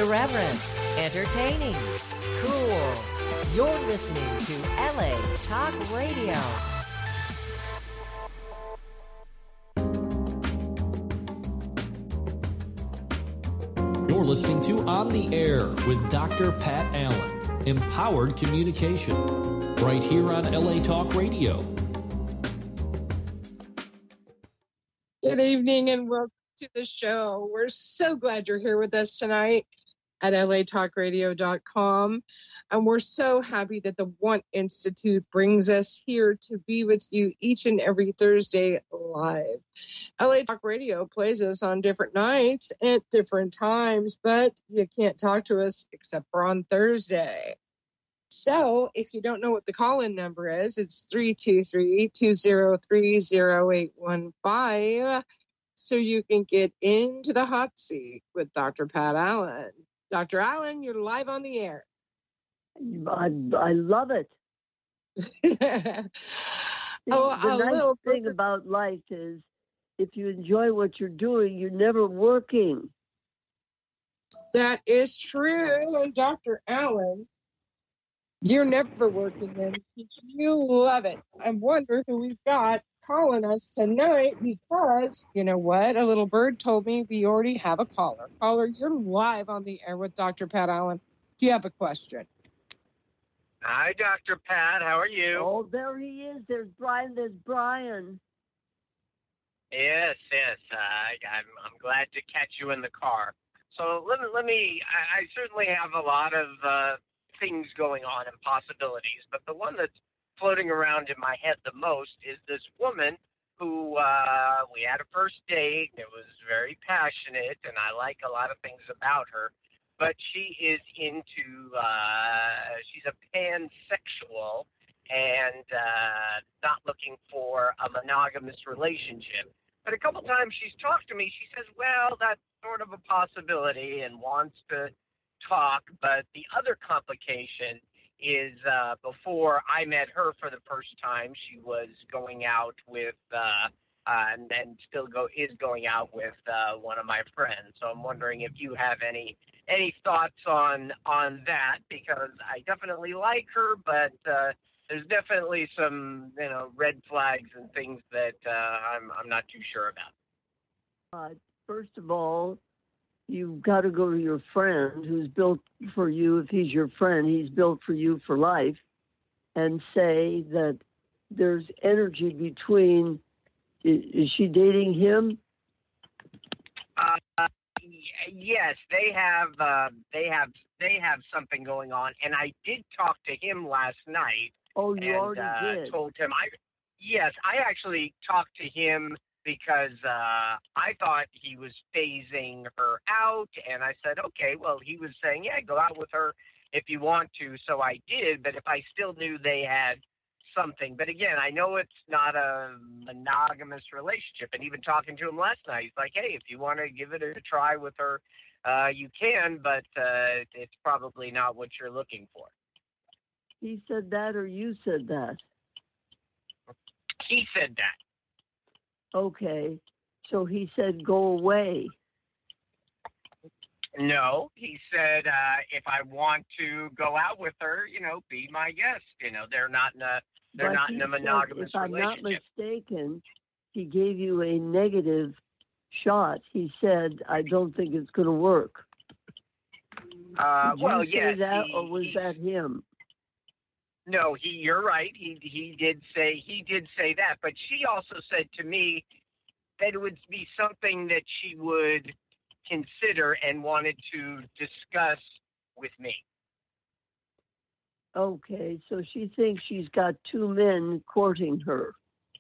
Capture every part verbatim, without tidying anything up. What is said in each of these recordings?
Irreverent, entertaining, cool. You're listening to L A Talk Radio. You're listening to On the Air with Doctor Pat Allen. Empowered communication. Right here on L A Talk Radio. Good evening and welcome to the show. We're so glad you're here with us tonight at L A talk radio dot com. And we're so happy that the Want Institute brings us here to be with you each and every Thursday live. L A Talk Radio plays us on different nights at different times, but you can't talk to us except for on Thursday. So if you don't know what the call-in number is, it's three two three, two zero three, zero eight one five. So you can get into the hot seat with Doctor Pat Allen. Doctor Allen, you're live on the air. I, I love it. oh, the nice little... thing about life is if you enjoy what you're doing, you're never working. That is true. And Doctor Allen, you're never working then. You love it. I wonder who we've got calling us tonight because, you know what? A little bird told me we already have a caller. Caller, you're live on the air with Doctor Pat Allen. Do you have a question? Hi, Doctor Pat. How are you? Oh, there he is. There's Brian. There's Brian. Yes, yes. Uh, I, I'm, I'm glad to catch you in the car. So let me, let me I, I certainly have a lot of uh, things going on and possibilities, but the one that's floating around in my head the most is this woman who uh, we had a first date. It was very passionate, and I like a lot of things about her. But she is into, uh, she's a pansexual and uh, not looking for a monogamous relationship. But a couple times she's talked to me, she says, well, that's sort of a possibility and wants to talk. But the other complication is uh, before I met her for the first time, she was going out with, uh, uh, and then still go is going out with uh, one of my friends. So I'm wondering if you have any any thoughts on on that, because I definitely like her, but uh, there's definitely some you know red flags and things that uh, I'm I'm not too sure about. Uh, first of all, you've got to go to your friend who's built for you. If he's your friend, he's built for you for life, and say that there's energy between. Is, is she dating him? Uh, yes, they have. Uh, they have. They have something going on, and I did talk to him last night. Oh, you and, already uh, did. Told him I. Yes, I actually talked to him because uh, I thought he was phasing her out, and I said, okay. Well, he was saying, yeah, go out with her if you want to. So I did, but if I still knew they had something. But again, I know it's not a monogamous relationship. And even talking to him last night, he's like, hey, if you want to give it a try with her, uh, you can, but uh, it's probably not what you're looking for. He said that, or you said that? He said that. Okay. So he said, go away. No, he said, uh, if I want to go out with her, you know, be my guest. You know, they're not in a, they're But not in a monogamous said, if I'm relationship. not mistaken, he gave you a negative shot. He said, I don't think it's going to work. Uh, Did well, you say yes. that, he, or was he, that him? No, he. You're right. He he did say he did say that, but she also said to me that it would be something that she would consider and wanted to discuss with me. Okay, so she thinks she's got two men courting her.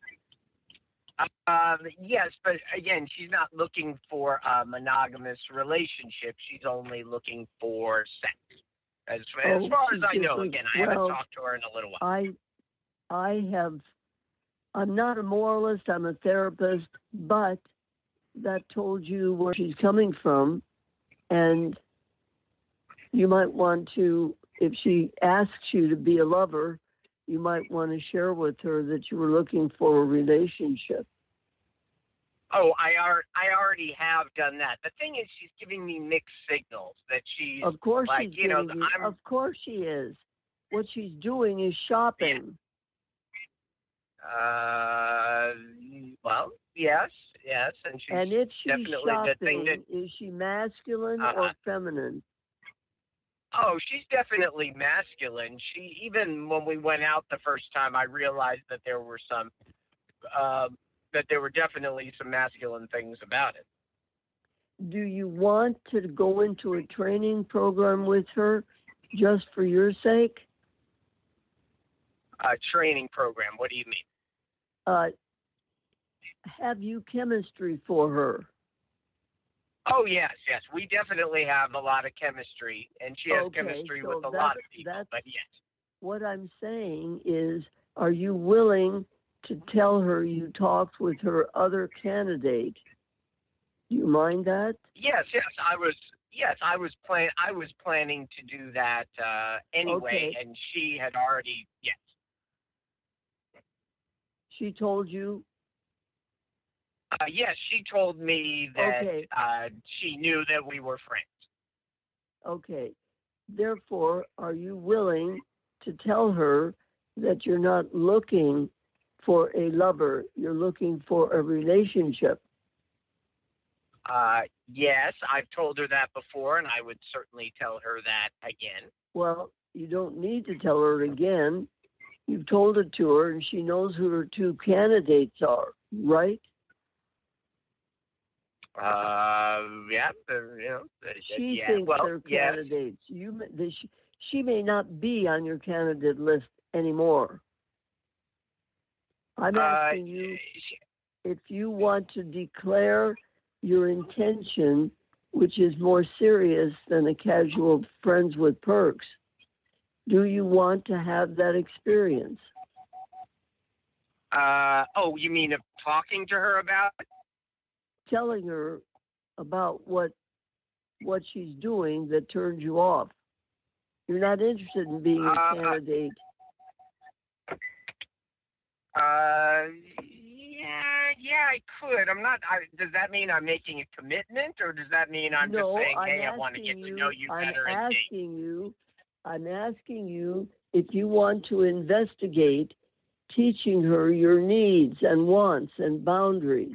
Uh, yes, but again, she's not looking for a monogamous relationship. She's only looking for sex. As, Oh, as far as I know, different. again, I Well, haven't talked to her in a little while. I, I have, I'm not a moralist, I'm a therapist, but that told you where she's coming from, and you might want to, if she asks you to be a lover, you might want to share with her that you were looking for a relationship. Oh, I are I already have done that. The thing is, she's giving me mixed signals that she's Of course like, she's you know, giving you. I'm. Of course she is. What she's doing is shopping. Uh, well, yes, yes, and she's And if she's definitely the thing shopping, that. is she masculine Uh-huh. or feminine? Oh, she's definitely masculine. She even when we went out the first time, I realized that there were some, uh, that there were definitely some masculine things about it. Do you want to go into a training program with her just for your sake? A training program. What do you mean? Uh, have you chemistry for her? Oh yes, yes. We definitely have a lot of chemistry, and she has Okay, chemistry so with a that- lot of people. that's- But yes. What I'm saying is, are you willing to tell her you talked with her other candidate? Do you mind that? Yes, yes, I was. Yes, I was plan. I was planning to do that uh, anyway, Okay. and she had already. Yes, She told you? uh, yes, she told me that Okay. uh, she knew that we were friends. Okay. Therefore, are you willing to tell her that you're not looking for a lover, you're looking for a relationship? Uh, yes, I've told her that before, and I would certainly tell her that again. Well, you don't need to tell her again. You've told it to her, and she knows who her two candidates are, right? Uh, yeah, uh, you know, uh, She yeah. thinks well, they're yes. candidates. You, may- they, she, she may not be on your candidate list anymore. I'm Uh, asking you she- if you want to declare your intention, which is more serious than a casual friends with perks. Do you want to have that experience? uh, oh, you mean of talking to her about it? Telling her about what what she's doing that turns you off. You're not interested in being a Uh, candidate. Uh, yeah, yeah, I could. I'm not. I, does that mean I'm making a commitment, or does that mean I'm no, just saying, I'm hey, I want to asking get you, to know you I'm better and date? asking you, I'm asking you if you want to investigate teaching her your needs and wants and boundaries.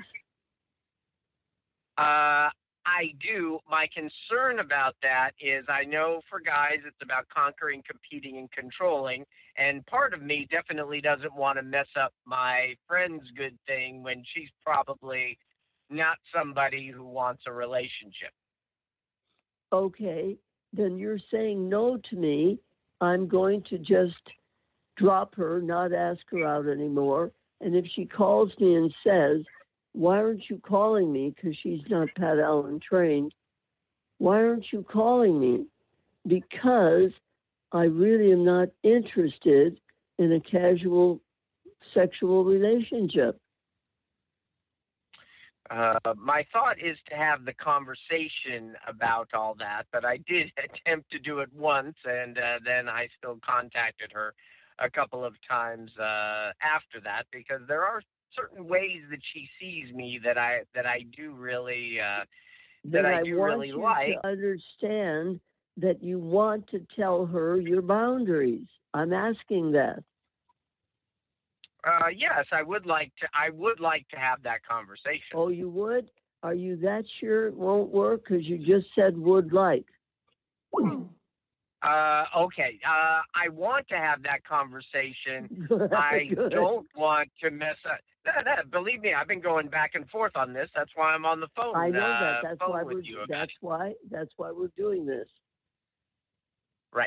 Uh, I do. My concern about that is I know for guys it's about conquering, competing, and controlling. And part of me definitely doesn't want to mess up my friend's good thing when she's probably not somebody who wants a relationship. Okay, then you're saying no to me. I'm going to just drop her, not ask her out anymore. And if she calls me and says, why aren't you calling me? Because she's not Pat Allen trained. Why aren't you calling me? Because I really am not interested in a casual sexual relationship. Uh, my thought is to have the conversation about all that, but I did attempt to do it once, and uh, then I still contacted her a couple of times uh, after that because there are certain ways that she sees me that I that I do really uh, Then that I I do want really you like. to understand that you want to tell her your boundaries. I'm asking that. Uh, yes, I would like to. I would like to have that conversation. Oh, you would? Are you that sure it won't work? Because you just said would like. Uh, okay. Uh, I want to have that conversation. I Good. don't want to mess up. No, no, believe me, I've been going back and forth on this. That's why I'm on the phone. I know uh, that. That's phone why with we're. you about That's it. why. That's why we're doing this. Right.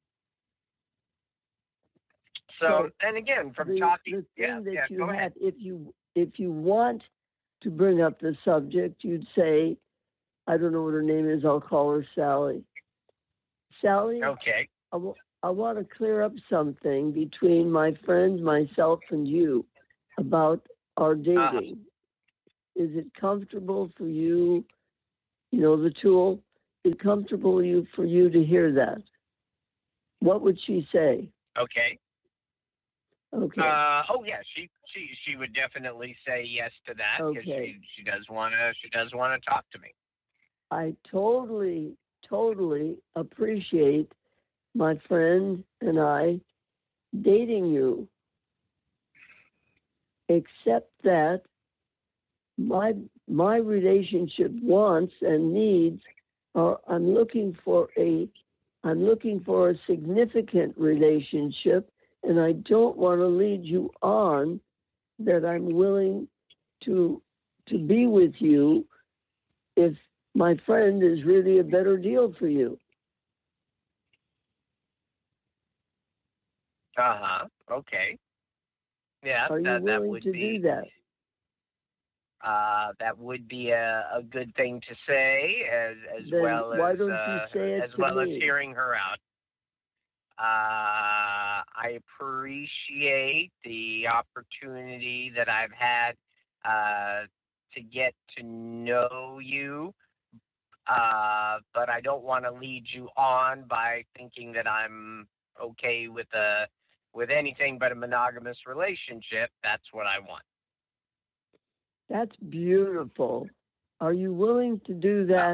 So, So, and again, from the, talking, the thing yeah, that yeah, you go have, ahead. if you if you want to bring up the subject, you'd say, I don't know what her name is. I'll call her Sally. Sally, Okay. I, w- I want to clear up something between my friends, myself, and you about our dating. Uh-huh. Is it comfortable for you? You know, the tool. Is it comfortable you for you to hear that? What would she say? Okay. Okay. Uh, oh yeah, she she she would definitely say yes to that because Okay. she she does want to she does want to talk to me. I totally, totally appreciate my friend and I dating you, except that my my relationship wants and needs are I'm looking for a I'm looking for a significant relationship, and I don't want to lead you on that I'm willing to to be with you if my friend is really a better deal for you. Uh huh. Okay. Yeah, Are you that that willing would to be do that? uh that would be a, a good thing to say as as Then well why as don't you uh, say it as to well as me? hearing her out. Uh, I appreciate the opportunity that I've had uh, to get to know you, uh, but I don't want to lead you on by thinking that I'm okay with a with anything but a monogamous relationship. That's what I want. That's beautiful. Are you willing to do that?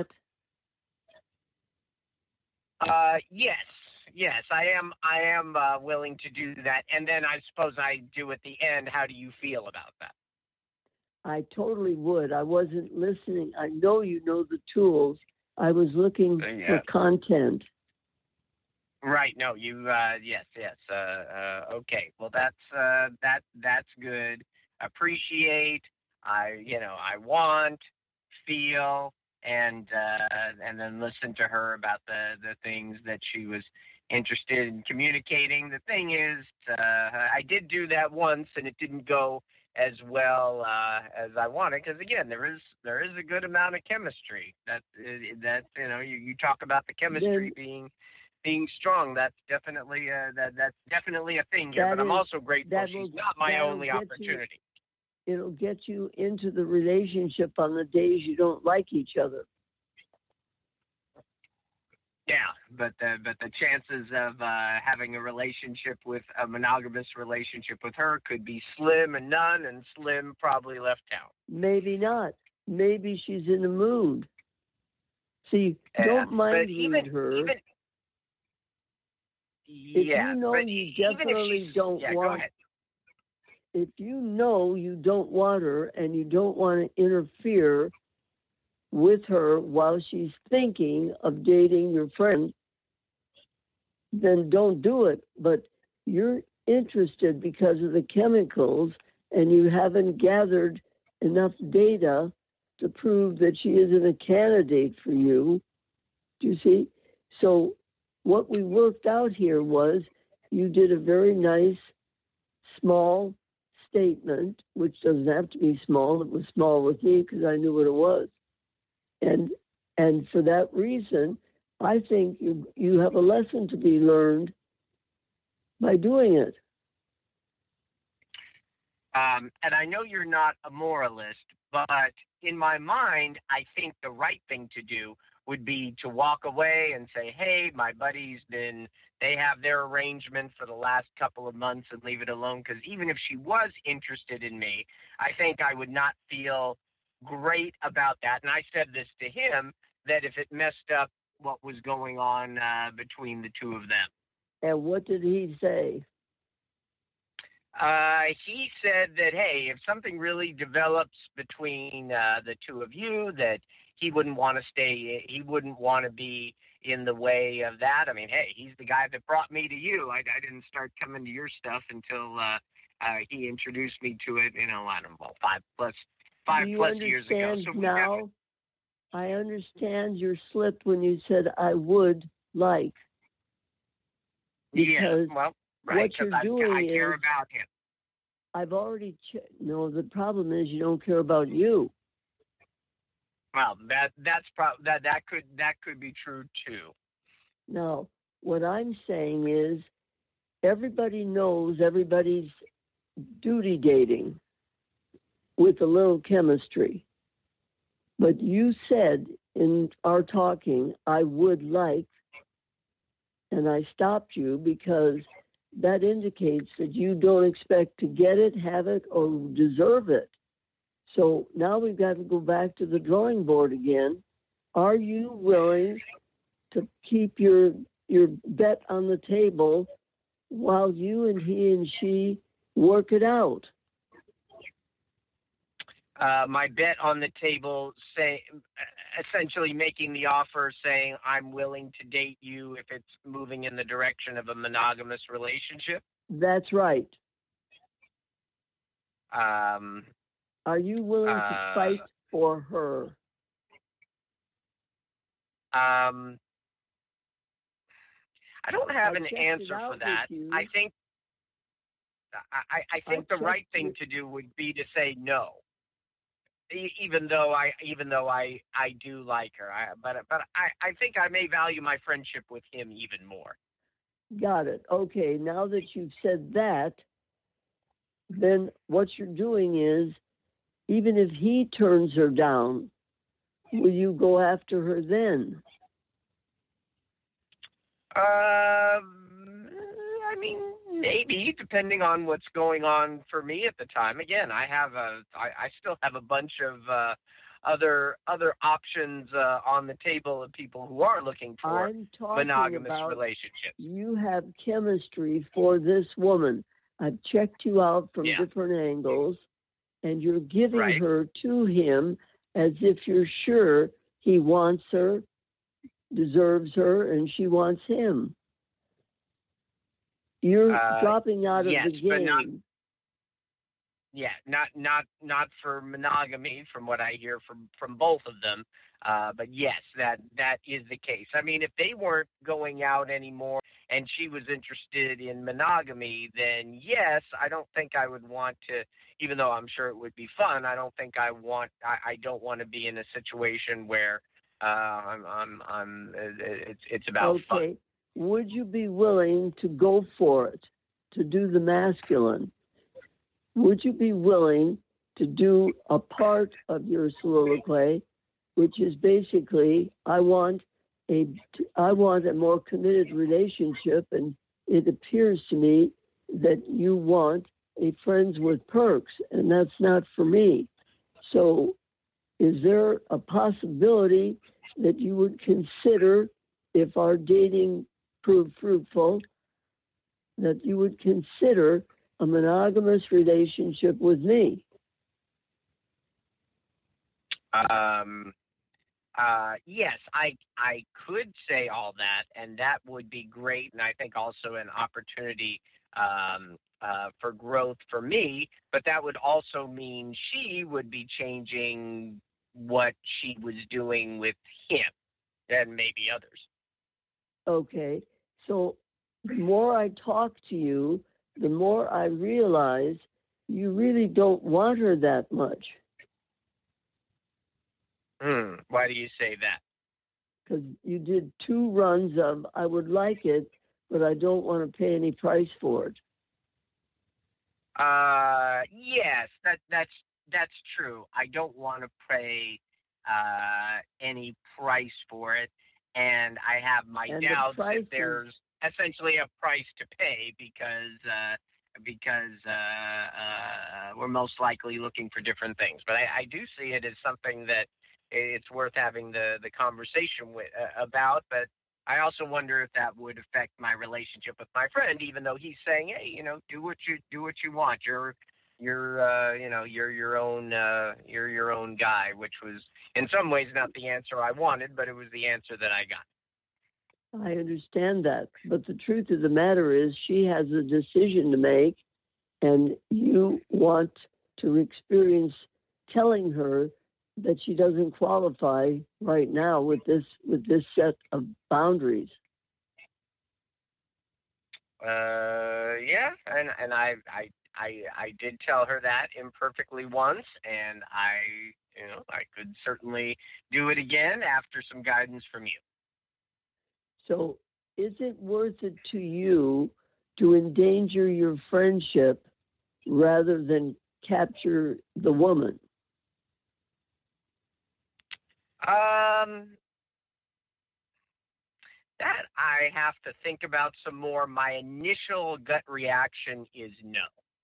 Uh, yes, yes, I am. I am uh, willing to do that. And then I suppose I do at the end. How do you feel about that? I totally would. I wasn't listening. I know you know the tools. I was looking Uh, yeah. for content. Right. No. You. Uh, yes. Yes. Uh, uh, okay. Well, that's uh, that. That's good. Appreciate. I. You know. I want. Feel. And uh, and then listen to her about the the things that she was interested in communicating. The thing is, uh, I did do that once, and it didn't go as well uh, as I wanted. Because again, there is there is a good amount of chemistry. That that you know, you, you talk about the chemistry Then being being strong. That's definitely uh, that that's definitely a thing here. that But I'm is- also grateful that she's will- not my that'll only get you- opportunity. it'll get you into the relationship on the days you don't like each other. Yeah, but the but the chances of uh, having a relationship with a monogamous relationship with her could be slim and none, and slim probably left town. Maybe not. Maybe she's in the mood. See, Yeah, don't mind but even, read her. Even, if yeah, you know but you even if definitely she's- don't yeah, go want, ahead. if you know you don't want her and you don't want to interfere with her while she's thinking of dating your friend, then don't do it. But you're interested because of the chemicals and you haven't gathered enough data to prove that she isn't a candidate for you. Do you see? So what we worked out here was you did a very nice, small statement, which doesn't have to be small. It was small with me because I knew what it was. And and for that reason, I think you you have a lesson to be learned by doing it. Um, and I know you're not a moralist, but in my mind, I think the right thing to do would be to walk away and say, hey, my buddy's been, they have their arrangement for the last couple of months and leave it alone. Because even if she was interested in me, I think I would not feel great about that. And I said this to him, that if it messed up what was going on uh, between the two of them. And what did he say? Uh, he said that, hey, if something really develops between uh, the two of you, that he wouldn't want to stay, he wouldn't want to be in the way of that. I mean, hey, he's the guy that brought me to you. I, I didn't start coming to your stuff until uh, uh, he introduced me to it, you know, I don't know, five plus, five Do you plus years ago. understand So we now? definitely- I understand your slip when you said I would like. yeah, Because well, right, what 'cause you're I, doing I care is- about him. I've already che- no. The problem is you don't care about you. Well, that that's pro- that that could that could be true too. Now, what I'm saying is everybody knows everybody's duty dating with a little chemistry. But you said in our talking, I would like, and I stopped you because that indicates that you don't expect to get it, have it, or deserve it. So now we've got to go back to the drawing board again. Are you willing to keep your your bet on the table while you and he and she work it out? Uh, my bet on the table, say, essentially making the offer, saying I'm willing to date you if it's moving in the direction of a monogamous relationship. That's right. Um, Are you willing uh, to fight for her? Um, I don't have I an checked it answer out for that. with you. I think I, I think I the right checked thing it. to do would be to say no. E- Even though I, even though I, I do like her, I, but but I, I think I may value my friendship with him even more. Got it. Okay, now that you've said that, then what you're doing is, even if he turns her down, will you go after her then? Um, I mean, maybe depending on what's going on for me at the time. Again, I have a, I, I still have a bunch of uh, other other options uh, on the table of people who are looking for I'm talking monogamous about relationships. you have chemistry for this woman. I've checked you out from Yeah. different angles, and you're giving Right. her to him as if you're sure he wants her, deserves her, and she wants him. You're Uh, dropping out yes, of the but not- game. Yeah, not not not for monogamy, from what I hear from from both of them. Uh, but yes, that that is the case. I mean, if they weren't going out anymore and she was interested in monogamy, then yes, I don't think I would want to. Even though I'm sure it would be fun, I don't think I want. I, I don't want to be in a situation where uh, I'm I'm I'm. It's it's about fun. Okay. Would you be willing to go for it, to do the masculine? Would you be willing to do a part of your soliloquy, which is basically, I want a, I want a more committed relationship, and it appears to me that you want a friends with perks, and that's not for me. So is there a possibility that you would consider, if our dating proved fruitful, that you would consider a monogamous relationship with me? Um, uh, yes, I I could say all that, and that would be great, and I think also an opportunity um, uh, for growth for me. But that would also mean she would be changing what she was doing with him, and maybe others. Okay, so the more I talk to you, the more I realize you really don't want her that much, Hmm. Why do you say that? because you did two runs of, I would like it, but I don't want to pay any price for it. Uh, yes, that that's that's true. I don't want to pay uh, any price for it, and I have my And the doubts price that there's essentially a price to pay because uh, because uh, uh, we're most likely looking for different things. But I, I do see it as something that it's worth having the the conversation with uh, about. But I also wonder if that would affect my relationship with my friend, even though he's saying, "Hey, you know, do what you do what you want. You're, you're, uh, you know, you're your own, uh, you're your own guy," which was in some ways not the answer I wanted, but it was the answer that I got. I understand that, but the truth of the matter is she has a decision to make, and you want to experience telling her that she doesn't qualify right now with this with this set of boundaries. Uh, yeah, and and I I I I did tell her that imperfectly once, and I you know I could certainly do it again after some guidance from you. So is it worth it to you to endanger your friendship rather than capture the woman? Um, That I have to think about some more. My initial gut reaction is no.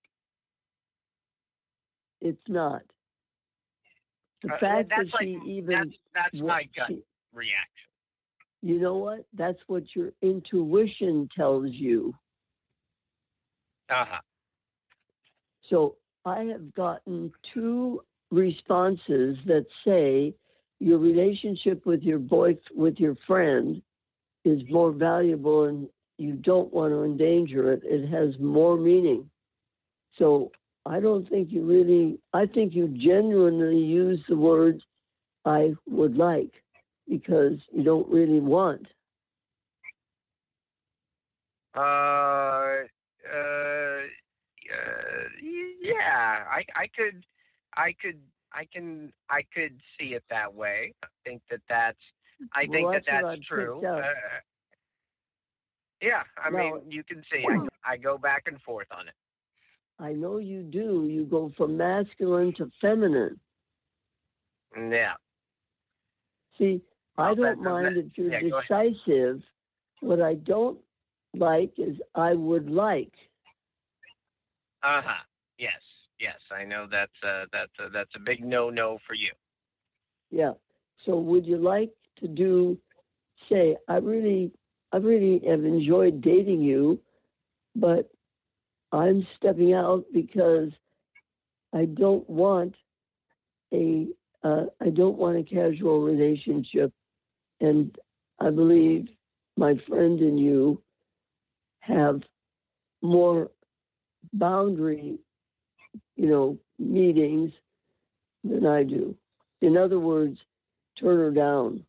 It's not. The Uh, fact that's that like she even that's that's what my gut she- reaction. you know what? That's what your intuition tells you. Uh huh. So I have gotten two responses that say your relationship with your boy with your friend is more valuable and you don't want to endanger it. It has more meaning. So I don't think you really, I think you genuinely use the words I would like because you don't really want. Uh, uh, uh, yeah. I I could, I could, I can, I could see it that way. I think that that's, I Well, think that that's what that's I've true. picked up. Uh, yeah. I Now- mean, you can see I, I go back and forth on it. I know you do. You go from masculine to feminine. Yeah. See, I Well, don't that- mind that- if you're yeah, go ahead. decisive. What I don't like is I would like. Uh huh. Yes. Yes. I know that's a that's a that's a big no no for you. Yeah. So would you like to do, say, I really, I really have enjoyed dating you, but I'm stepping out because I don't want a, uh, I don't want a casual relationship, and I believe my friend and you have more boundary, you know, meetings than I do. In other words, turn her down.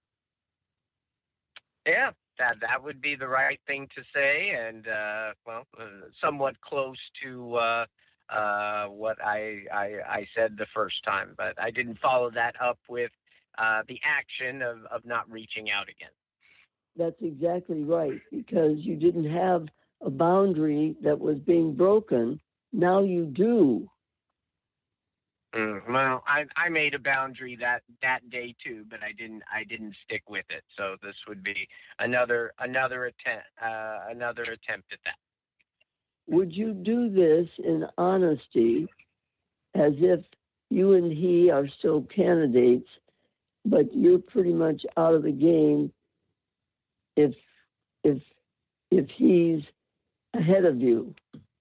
Yeah. That that would be the right thing to say, and uh, well, uh, somewhat close to uh, uh, what I, I I said the first time, but I didn't follow that up with uh, the action of, of not reaching out again. That's exactly right, because you didn't have a boundary that was being broken. Now you do. Mm, well, I I made a boundary that that day too, but I didn't I didn't stick with it. So this would be another another attempt uh, another attempt at that. Would you do this in honesty, as if you and he are still candidates, but you're pretty much out of the game if if if he's ahead of you?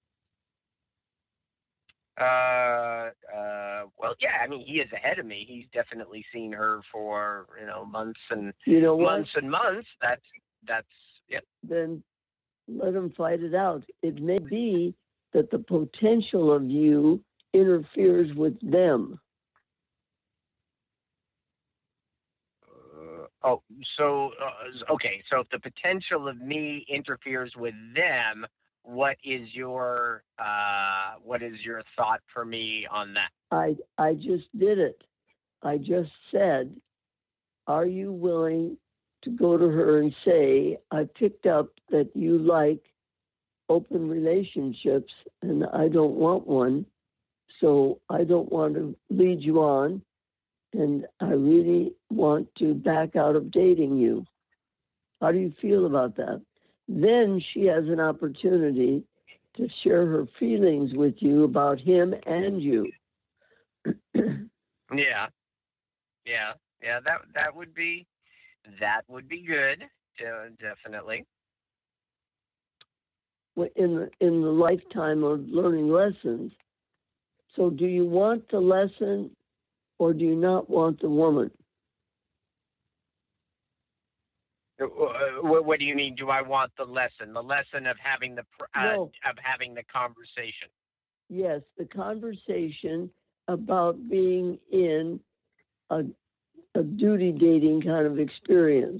Uh, uh, well, yeah. I mean, he is ahead of me. He's definitely seen her for you know months and You know what? months and months. That's that's yeah. Then let him fight it out. It may be that the potential of you interferes with them. Uh, oh, so uh, okay. So if the potential of me interferes with them, what is your uh, what is your thought for me on that? I I just did it. I just said, are you willing to go to her and say, I picked up that you like open relationships and I don't want one, so I don't want to lead you on, and I really want to back out of dating you. How do you feel about that? Then she has an opportunity to share her feelings with you about him and you. Yeah, yeah, yeah. That that would be that would be good. Uh, definitely. in the, in the lifetime of learning lessons. So do you want the lesson or do you not want the woman? Uh, what, what do you mean? Do I want the lesson? The lesson of having the pr- uh, No. of having the conversation. Yes, the conversation about being in a, a duty dating kind of experience.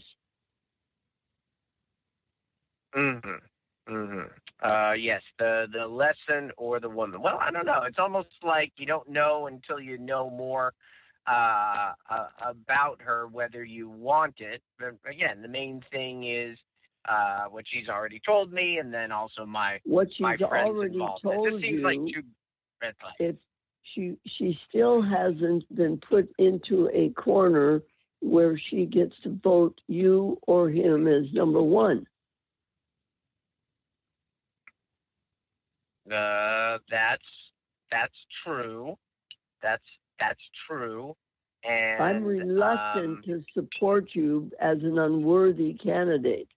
Mm-hmm. Mm-hmm. Uh, yes, the the lesson or the woman. Well, I don't know. It's almost like you don't know until you know more uh, uh, about her, whether you want it. But again, the main thing is uh, what she's already told me, and then also my What my she's friends already involved. told It just seems you, like two red flags. if she she still hasn't been put into a corner where she gets to vote you or him as number one. Uh, that's that's true. That's that's true. And I'm reluctant um, to support you as an unworthy candidate.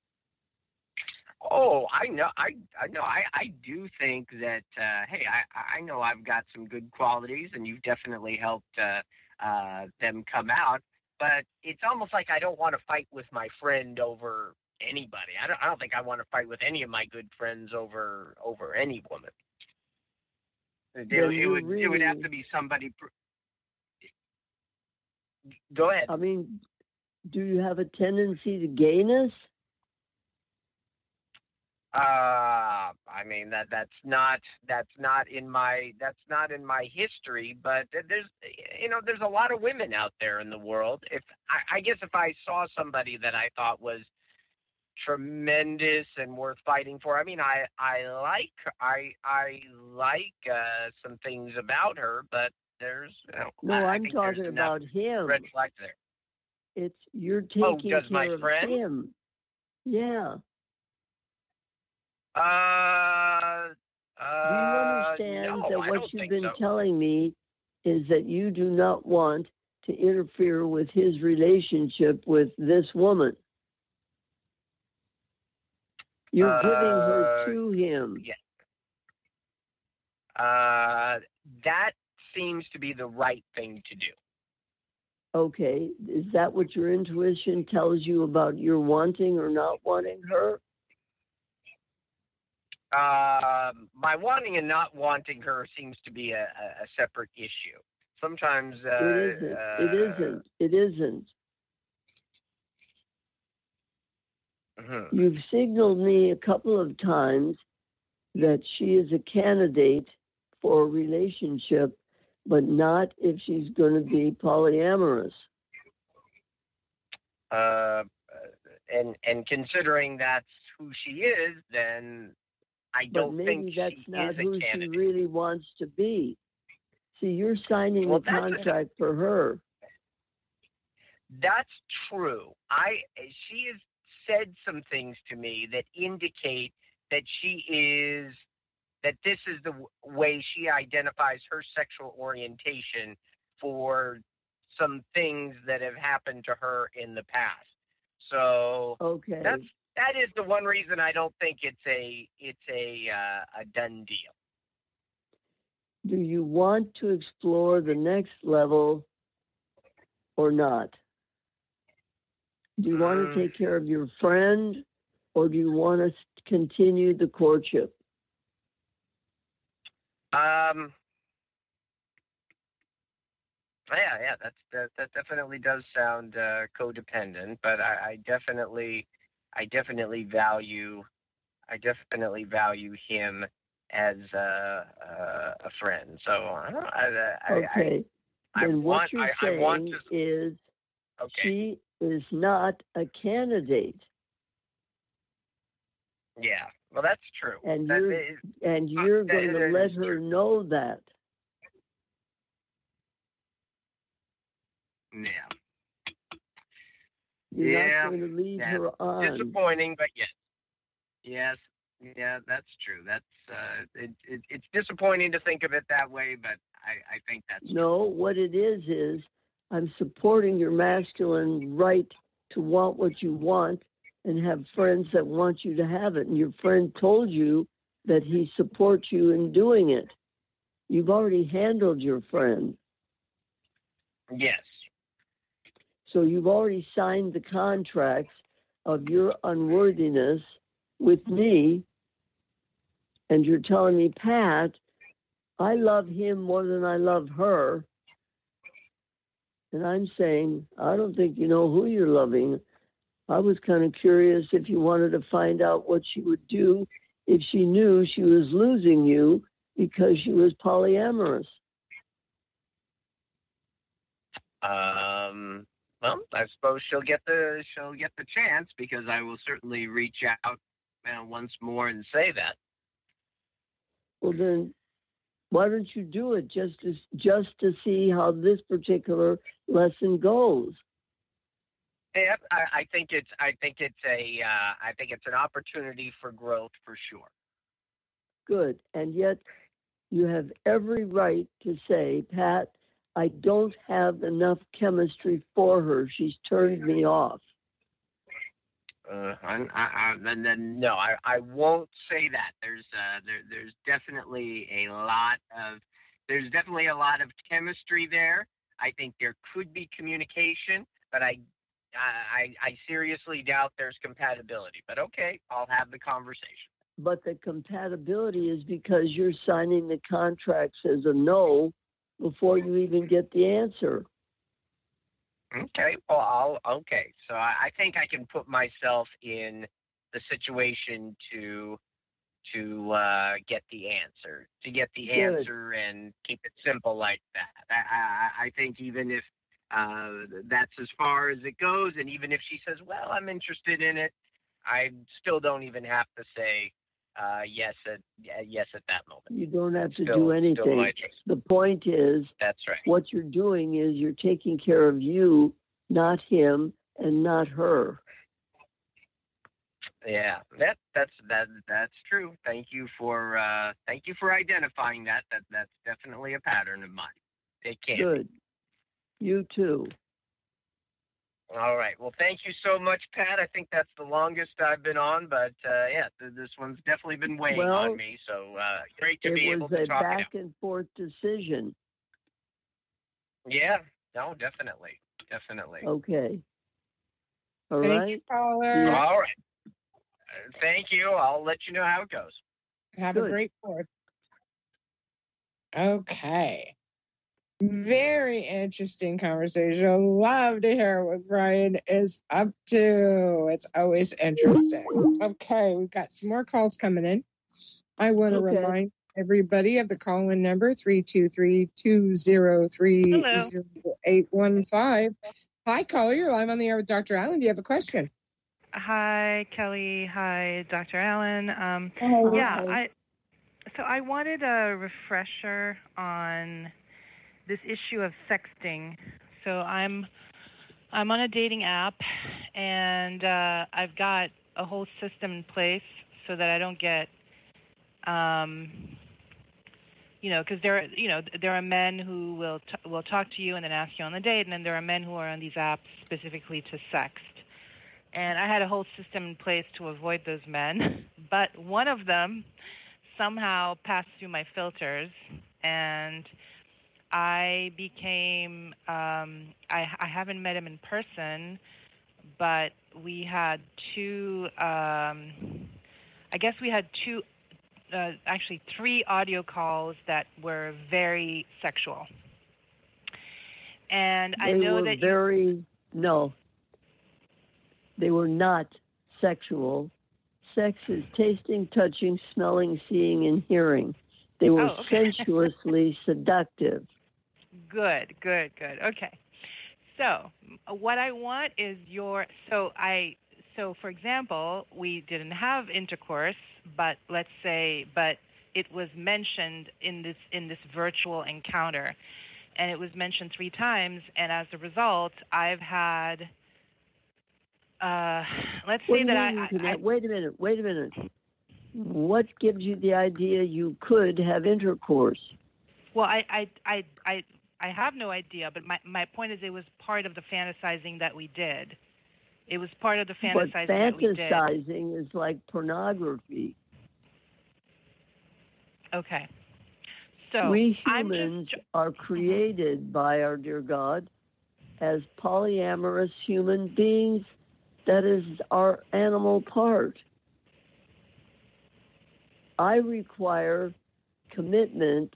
Oh, I know. I I know. I, I do think that. Uh, hey, I I know I've got some good qualities, and you've definitely helped uh, uh, them come out. But it's almost like I don't want to fight with my friend over anybody. I don't. I don't think I want to fight with any of my good friends over over any woman. It, Then it you would it would have really- to be somebody. Pr- Go ahead. I mean, do you have a tendency to gayness? Uh, I mean that that's not that's not in my that's not in my history. But there's you know there's a lot of women out there in the world. If I, I guess if I saw somebody that I thought was tremendous and worth fighting for, I mean I I like I I like uh, some things about her, but there's you know, No, I, I I'm think talking there's enough about him. red flags there. It's you're Oh, taking does my care of friend? him. Yeah. Uh, uh, Do you understand no, that I what don't you've think been so. telling me is that you do not want to interfere with his relationship with this woman? You're giving her Uh, to him. yeah. Uh, that seems to be the right thing to do. Okay. Is that what your intuition tells you about your wanting or not wanting her? Uh, my wanting and not wanting her seems to be a, a, a separate issue. Sometimes uh, It isn't. uh, It isn't. It isn't. mhm. You've signaled me a couple of times that she is a candidate for a relationship, but not if she's going to be polyamorous. Uh, and and considering that's who she is, then I But don't maybe think that's she not is a who she candidate. really wants to be. See, you're signing Well, a that's- contract for her. That's true. I she has said some things to me that indicate that she is that this is the w- way she identifies her sexual orientation for some things that have happened to her in the past. So Okay. that's that is the one reason I don't think it's a it's a uh, a done deal. Do you want to explore the next level or not? Do you want Mm. to take care of your friend or do you want to continue the courtship? Um. Yeah, yeah, that's that. That definitely does sound uh, codependent, but I, I definitely, I definitely value, I definitely value him as a a, a friend. So I don't. I, I, Okay. I, I then want. what you're I, I saying want to. is Okay. she is not a candidate. Yeah. Well, that's true. And That you're is- and you're that- going that to is let her true. know that. yeah. You're Yeah, not going to leave that's her on. Disappointing, but yes. Yes. Yeah, that's true. That's uh, it, it, it's disappointing to think of it that way, but I, I think that's No, what it is is I'm supporting your masculine right to want what you want and have friends that want you to have it. And your friend told you that he supports you in doing it. You've already handled your friend. Yes. So you've already signed the contracts of your unworthiness with me. And you're telling me, Pat, I love him more than I love her. And I'm saying, I don't think you know who you're loving. I was kind of curious if you wanted to find out what she would do if she knew she was losing you because she was polyamorous. Um. Well, I suppose she'll get the she'll get the chance because I will certainly reach out uh, once more and say that. Well, then why don't you do it just to, just to see how this particular lesson goes? Yeah, I, I think it's I think it's a uh, I think it's an opportunity for growth for sure. Good. And yet you have every right to say, Pat, I don't have enough chemistry for her. She's turned me off. Uh, I, I, I, then, then no, I, I won't say that. There's uh, there, there's definitely a lot of there's definitely a lot of chemistry there. I think there could be communication, but I I, I seriously doubt there's compatibility. But okay, I'll have the conversation. But the compatibility is because you're signing the contracts as a no before you even get the answer. Okay, well, I'll, okay. So I, I think I can put myself in the situation to to uh, get the answer, to get the Good. answer, and keep it simple like that. I, I, I think even if uh, that's as far as it goes, and even if she says, "Well, I'm interested in it," I still don't even have to say uh, yes at yes at that moment. You don't have to Still- do still anything. my choice. The point is, That's right. what you're doing is you're taking care of you, not him, and not her. Yeah, that that's that that's true. Thank you for uh, thank you for identifying that. That that's definitely a pattern of mine. It can. Good. You too. All right. Well, thank you so much, Pat. I think that's the longest I've been on, but uh, yeah, th- this one's definitely been weighing Well, on me. So uh, great to be It able was to a talk it out. back and forth decision. Yeah. No, definitely, definitely. Okay. All Thank right. you, caller. All right. Uh, thank you. I'll let you know how it goes. Have a Good. great fourth. Okay. Very interesting conversation. Love to hear what Brian is up to. It's always interesting. Okay, we've got some more calls coming in. I want to Okay. remind everybody of the call-in number, three two three, two zero three, zero eight one five. Hi, caller. You're live on the air with Doctor Allen. Do you have a question? Hi, Kelly. Hi, Doctor Allen. Um, Oh, yeah, I so I wanted a refresher on this issue of sexting. So I'm I'm on a dating app, and uh, I've got a whole system in place so that I don't get, um, you know, because there are you know there are men who will t- will talk to you and then ask you on the date, and then there are men who are on these apps specifically to sext. And I had a whole system in place to avoid those men, but one of them somehow passed through my filters, and I became, um, I, I haven't met him in person, but we had two, um, I guess we had two, uh, actually three audio calls that were very sexual. And They I know were that you, very, no, they were not sexual. Sex is tasting, touching, smelling, seeing, and hearing. They were Oh, okay. sensuously seductive. Good, good, good. Okay. So what I want is your, so I, so for example, we didn't have intercourse, but let's say, but it was mentioned in this, in this virtual encounter, and it was mentioned three times. And as a result, I've had, uh, let's What say do that you I, mean you could I, have- wait a minute, wait a minute. What gives you the idea you could have intercourse? well, I, I, I, I, I have no idea, but my, my point is it was part of the fantasizing that we did. It was part of the But fantasizing that we did. fantasizing is like pornography. Okay. So we I'm humans just, are created by our dear God as polyamorous human beings. That is our animal part. I require commitment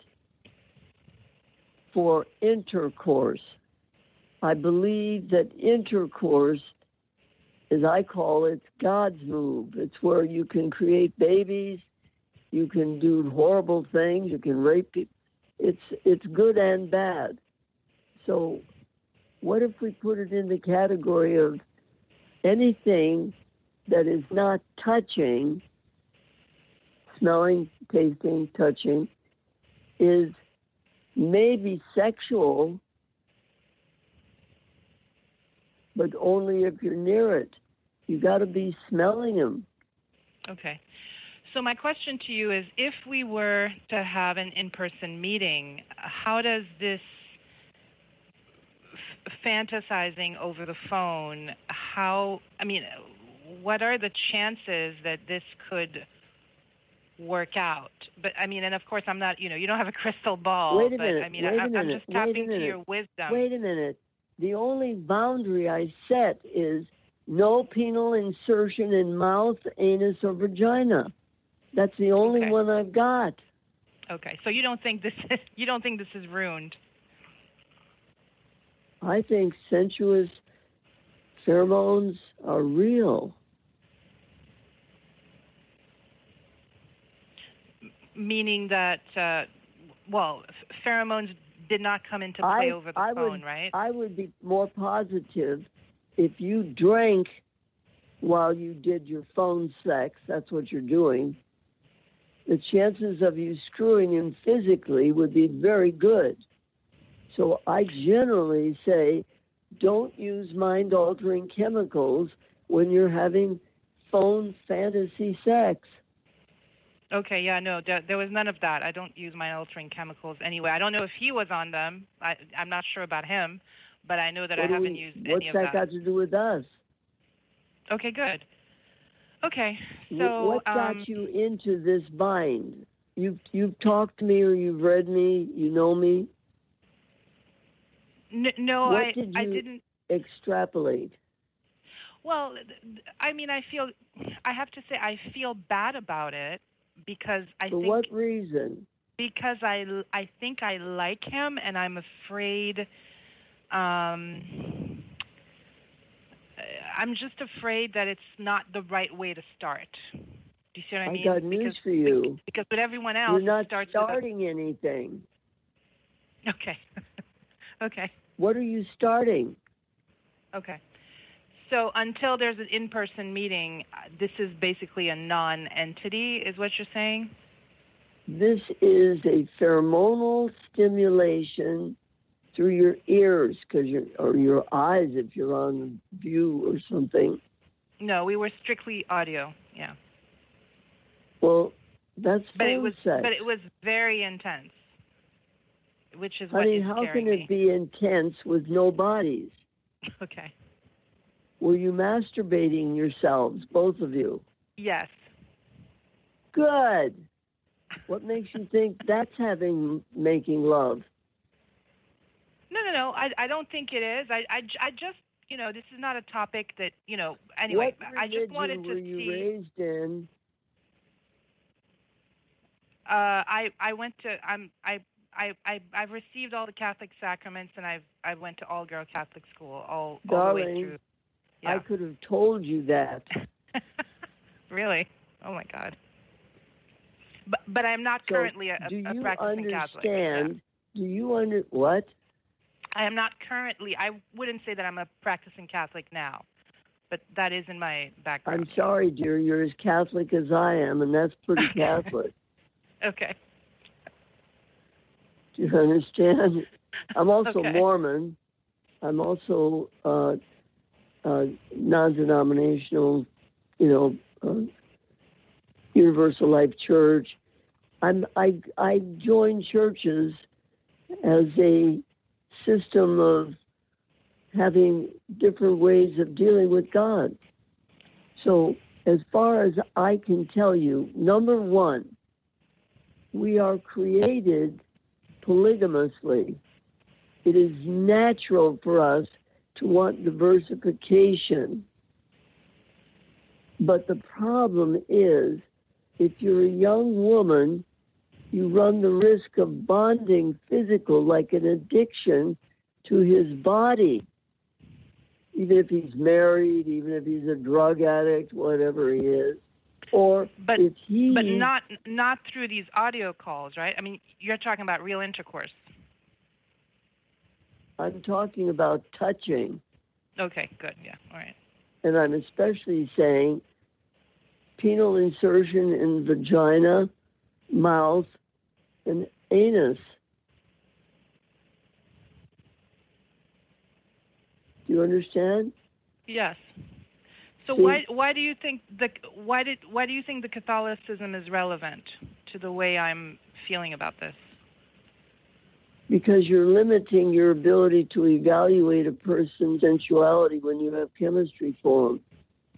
for intercourse. I believe that intercourse, as I call it, God's move. It's where you can create babies, you can do horrible things, you can rape people. It's it's good and bad. So what if we put it in the category of anything that is not touching, smelling, tasting, touching, is maybe sexual, but only if you're near it. You got to be smelling them. Okay. So my question to you is, if we were to have an in-person meeting, how does this f- fantasizing over the phone, how, I mean, what are the chances that this could work out? But I mean, and of course, I'm not, you know, you don't have a crystal ball. Wait a but minute. I mean, wait I, a minute. I'm just wait tapping a minute. to your wisdom. Wait a minute. The only boundary I set is no penile insertion in mouth, anus, or vagina. That's the only Okay. one I've got. Okay, so you don't think this is, you don't think this is ruined? I think sensuous pheromones are real. Meaning that, uh, well, pheromones did not come into play I, over the I phone, would, right? I would be more positive if you drank while you did your phone sex. That's what you're doing. The chances of you screwing him physically would be very good. So I generally say, don't use mind-altering chemicals when you're having phone fantasy sex. Okay, yeah, no, there, there was none of that. I don't use mind-altering chemicals anyway. I don't know if he was on them. I, I'm not sure about him, but I know that What I do haven't we- used What's any of that that. got to do with us? Okay, good. Okay, Wh- so what got um, you into this bind? You've you've talked to me, or you've read me. You know me. n- no, What I, did I you didn't. extrapolate? Well, th- th- I mean, I feel, I have to say, I feel bad about it because I For think what reason? because I, I think I like him, and I'm afraid. Um, I'm just afraid that it's not the right way to start. Do you see what I I mean? got news because, for you. Because with everyone else, You're not it starts starting anything. with a, okay, okay, What are you starting? okay. So until there's an in-person meeting, uh, this is basically a non-entity, is what you're saying? This is a pheromonal stimulation through your ears, because you're, or your eyes if you're on view or something. No, we were strictly audio. Yeah, Well, that's but it phone was, sex. but it was very intense, which is what Honey, is how scaring can me. it be intense with no bodies? Okay. Were you masturbating yourselves, both of you? Yes. Good. What makes you think that's having making love? No, no, no. I, I don't think it is. I, I, I just, you know, this is not a topic that, you know, anyway, what I just wanted religion to were you see. raised in? Uh, I, I went to, I'm, I, I, I, I've received all the Catholic sacraments, and I've, I went to all-girl Catholic school, all, all the way Darling, through. Yeah. I could have told you that. Really? Oh my God. But, but I'm not So currently a, do a you practicing Catholic. Yeah. understand? Do you under what? I am not currently. I wouldn't say that I'm a practicing Catholic now, but that is in my background. I'm sorry, dear. You're as Catholic as I am, and that's pretty Catholic. Okay. Do you understand? I'm also Okay. Mormon. I'm also uh, uh, non-denominational, you know, uh, Universal Life Church. I'm, I, I join churches as a system of having different ways of dealing with God. So as far as I can tell you, number one, we are created polygamously. It is natural for us to want diversification. But the problem is, if you're a young woman, you run the risk of bonding physical, like an addiction, to his body. Even if he's married, even if he's a drug addict, whatever he is. Or But if he... but not not through these audio calls, right? I mean, you're talking about real intercourse. I'm talking about touching. Okay, good. Yeah, all right. And I'm especially saying penile insertion in vagina, mouth, and anus. Do you understand? Yes. So See? why why do you think the why did why do you think the Catholicism is relevant to the way I'm feeling about this? Because you're limiting your ability to evaluate a person's sensuality when you have chemistry for them.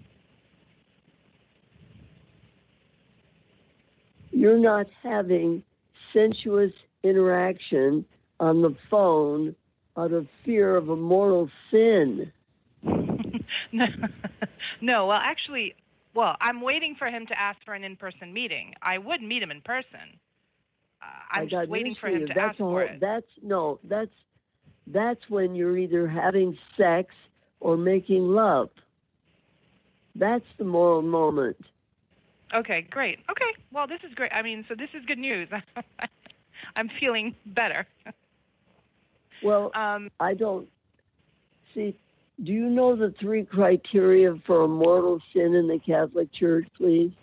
You're not having sensuous interaction on the phone out of fear of a mortal sin. no, no, well, actually, well, I'm waiting for him to ask for an in-person meeting. I would meet him in person. Uh, I'm I got just waiting news for you. him to that's ask a whole, for it. That's no. That's that's when you're either having sex or making love. That's the moral moment. Okay, great. Okay, well, this is great. I mean, so this is good news. I'm feeling better. Well, um, I don't see. Do you know the three criteria for a mortal sin in the Catholic Church, please?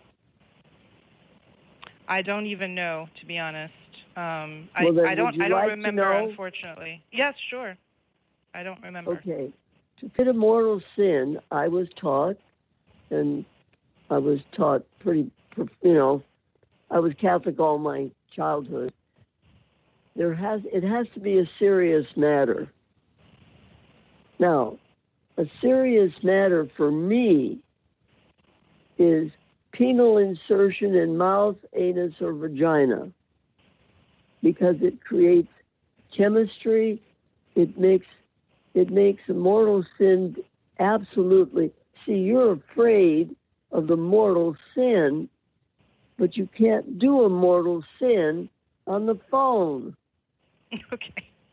I don't even know, to be honest. Um, well, then I, I don't. would you I don't like remember, to know? unfortunately. Yes, sure. I don't remember. Okay. To fit a mortal sin, I was taught, and I was taught pretty, you know, I was Catholic all my childhood. There has it has to be a serious matter. Now, a serious matter for me is penal insertion in mouth, anus, or vagina, because it creates chemistry. It makes it makes a mortal sin absolutely. See, you're afraid of the mortal sin, but you can't do a mortal sin on the phone. Okay.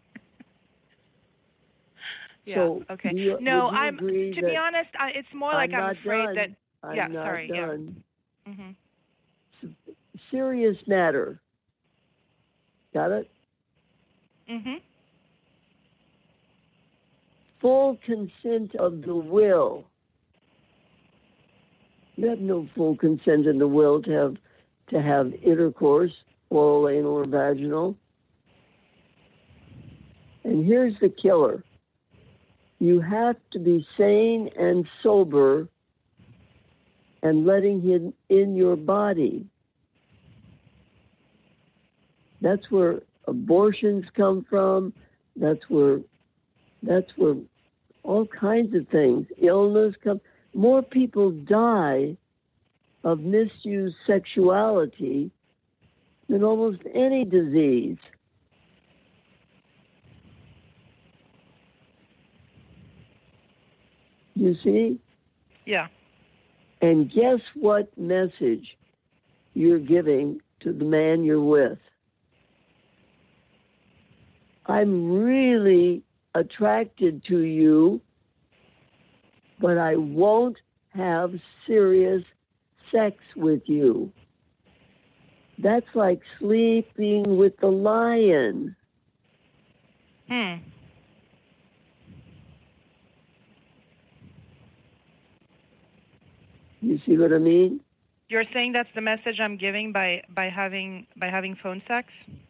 Yeah. So okay. do you, no, would you I'm. agree To that be honest, I, it's more like I'm, I'm not afraid done. that. I'm yeah. not Sorry. done. Yeah. Mm-hmm. Serious matter. Got it? Mm-hmm. Full consent of the will. You have no full consent in the will to have to have intercourse, oral, anal, or vaginal. And here's the killer. You have to be sane and sober and letting him in your body. That's where abortions come from. That's where that's where all kinds of things, illness come. More people die of misused sexuality than almost any disease. You see? Yeah. And guess what message you're giving to the man you're with? I'm really attracted to you, but I won't have serious sex with you. That's like sleeping with the lion. Hmm. You see what I mean? You're saying that's the message I'm giving by, by having by having phone sex?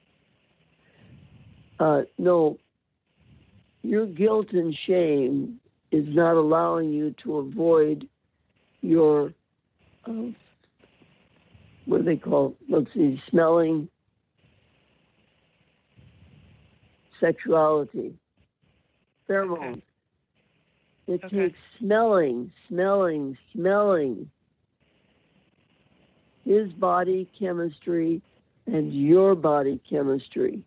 Uh, no. Your guilt and shame is not allowing you to avoid your, uh, what do they call, let's see, smelling sexuality, pheromones. Okay. It Okay. takes smelling, smelling, smelling. His body chemistry and your body chemistry.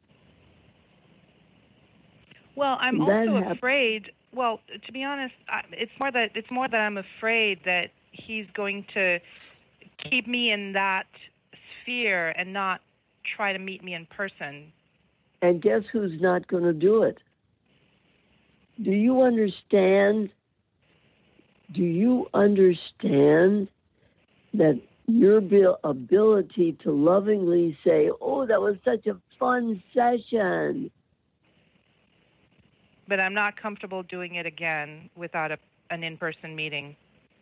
Well, I'm That also hap- afraid. Well, to be honest, I, it's more that it's more that I'm afraid that he's going to keep me in that sphere and not try to meet me in person. And guess who's not going to do it? Do you understand? Do you understand that your abil- ability to lovingly say, "Oh, that was such a fun session," But I'm not comfortable doing it again without a, an in-person meeting.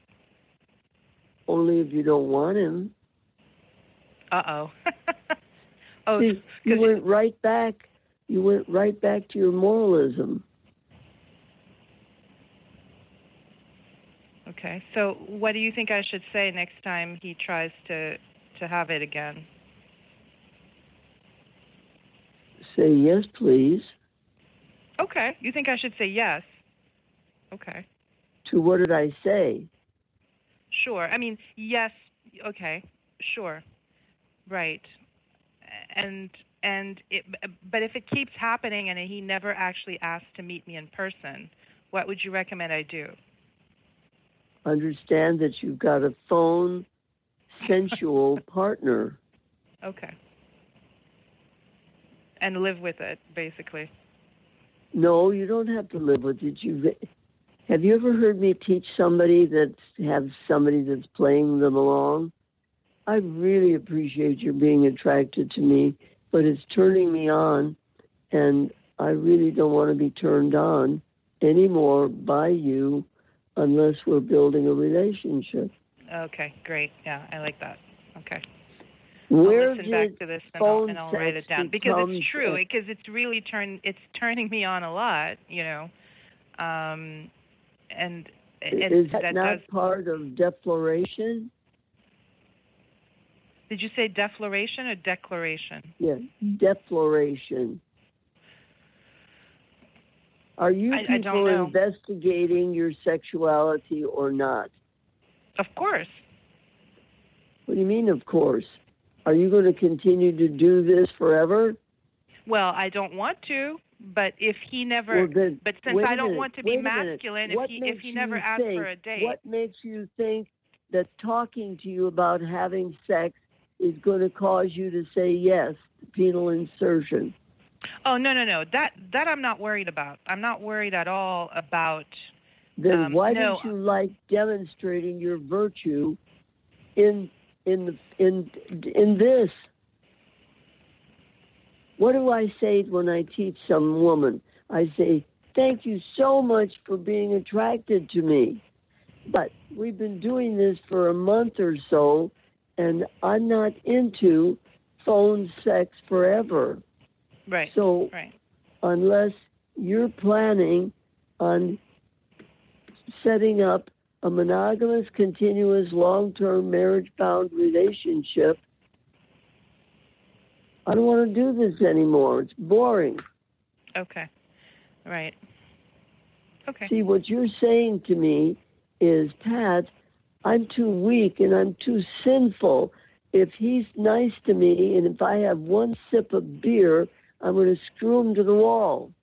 only if you don't want him? Uh-oh. oh, See, you 'cause- went right back. You went right back to your moralism. Okay. So what do you think I should say next time he tries to, to have it again? Say yes, please. Okay. You think I should say yes? Okay. To what did I say? Sure. I mean, yes. Okay. Sure. Right. And and it, but if it keeps happening and he never actually asked to meet me in person, what would you recommend I do? Understand that you've got a phone sensual partner. Okay. And live with it, basically. No, you don't have to live with it. You have you ever heard me teach somebody that have somebody that's playing them along? I really appreciate your being attracted to me, but it's turning me on, and I really don't want to be turned on anymore by you unless we're building a relationship. Okay, great. Yeah, I like that. Okay. Where I'll listen did back to this and I'll, and I'll write it down because it's true. Because it's really turn it's turning me on a lot, you know. Um, and, and is that, that not does, part of defloration? Did you say defloration or declaration? Yes, defloration. Are you I, people I investigating your sexuality or not? Of course. What do you mean, of course? Are you going to continue to do this forever? Well, I don't want to, but if he never, well, then, but since I don't minute, want to be masculine, if he if he never asks think, for a date, what makes you think that talking to you about having sex is going to cause you to say yes to penal insertion? Oh no no no that that I'm not worried about. I'm not worried at all about. Then um, why no. don't you like demonstrating your virtue in in the in in this? What do I say when I teach some woman? I say, thank you so much for being attracted to me. But we've been doing this for a month or so, and I'm not into phone sex forever. Right. So right. unless you're planning on setting up a monogamous, continuous, long-term, marriage-bound relationship, I don't want to do this anymore. It's boring. Okay. Right. Okay. See, what you're saying to me is, Pat, I'm too weak and I'm too sinful. If he's nice to me and if I have one sip of beer, I'm going to screw him to the wall.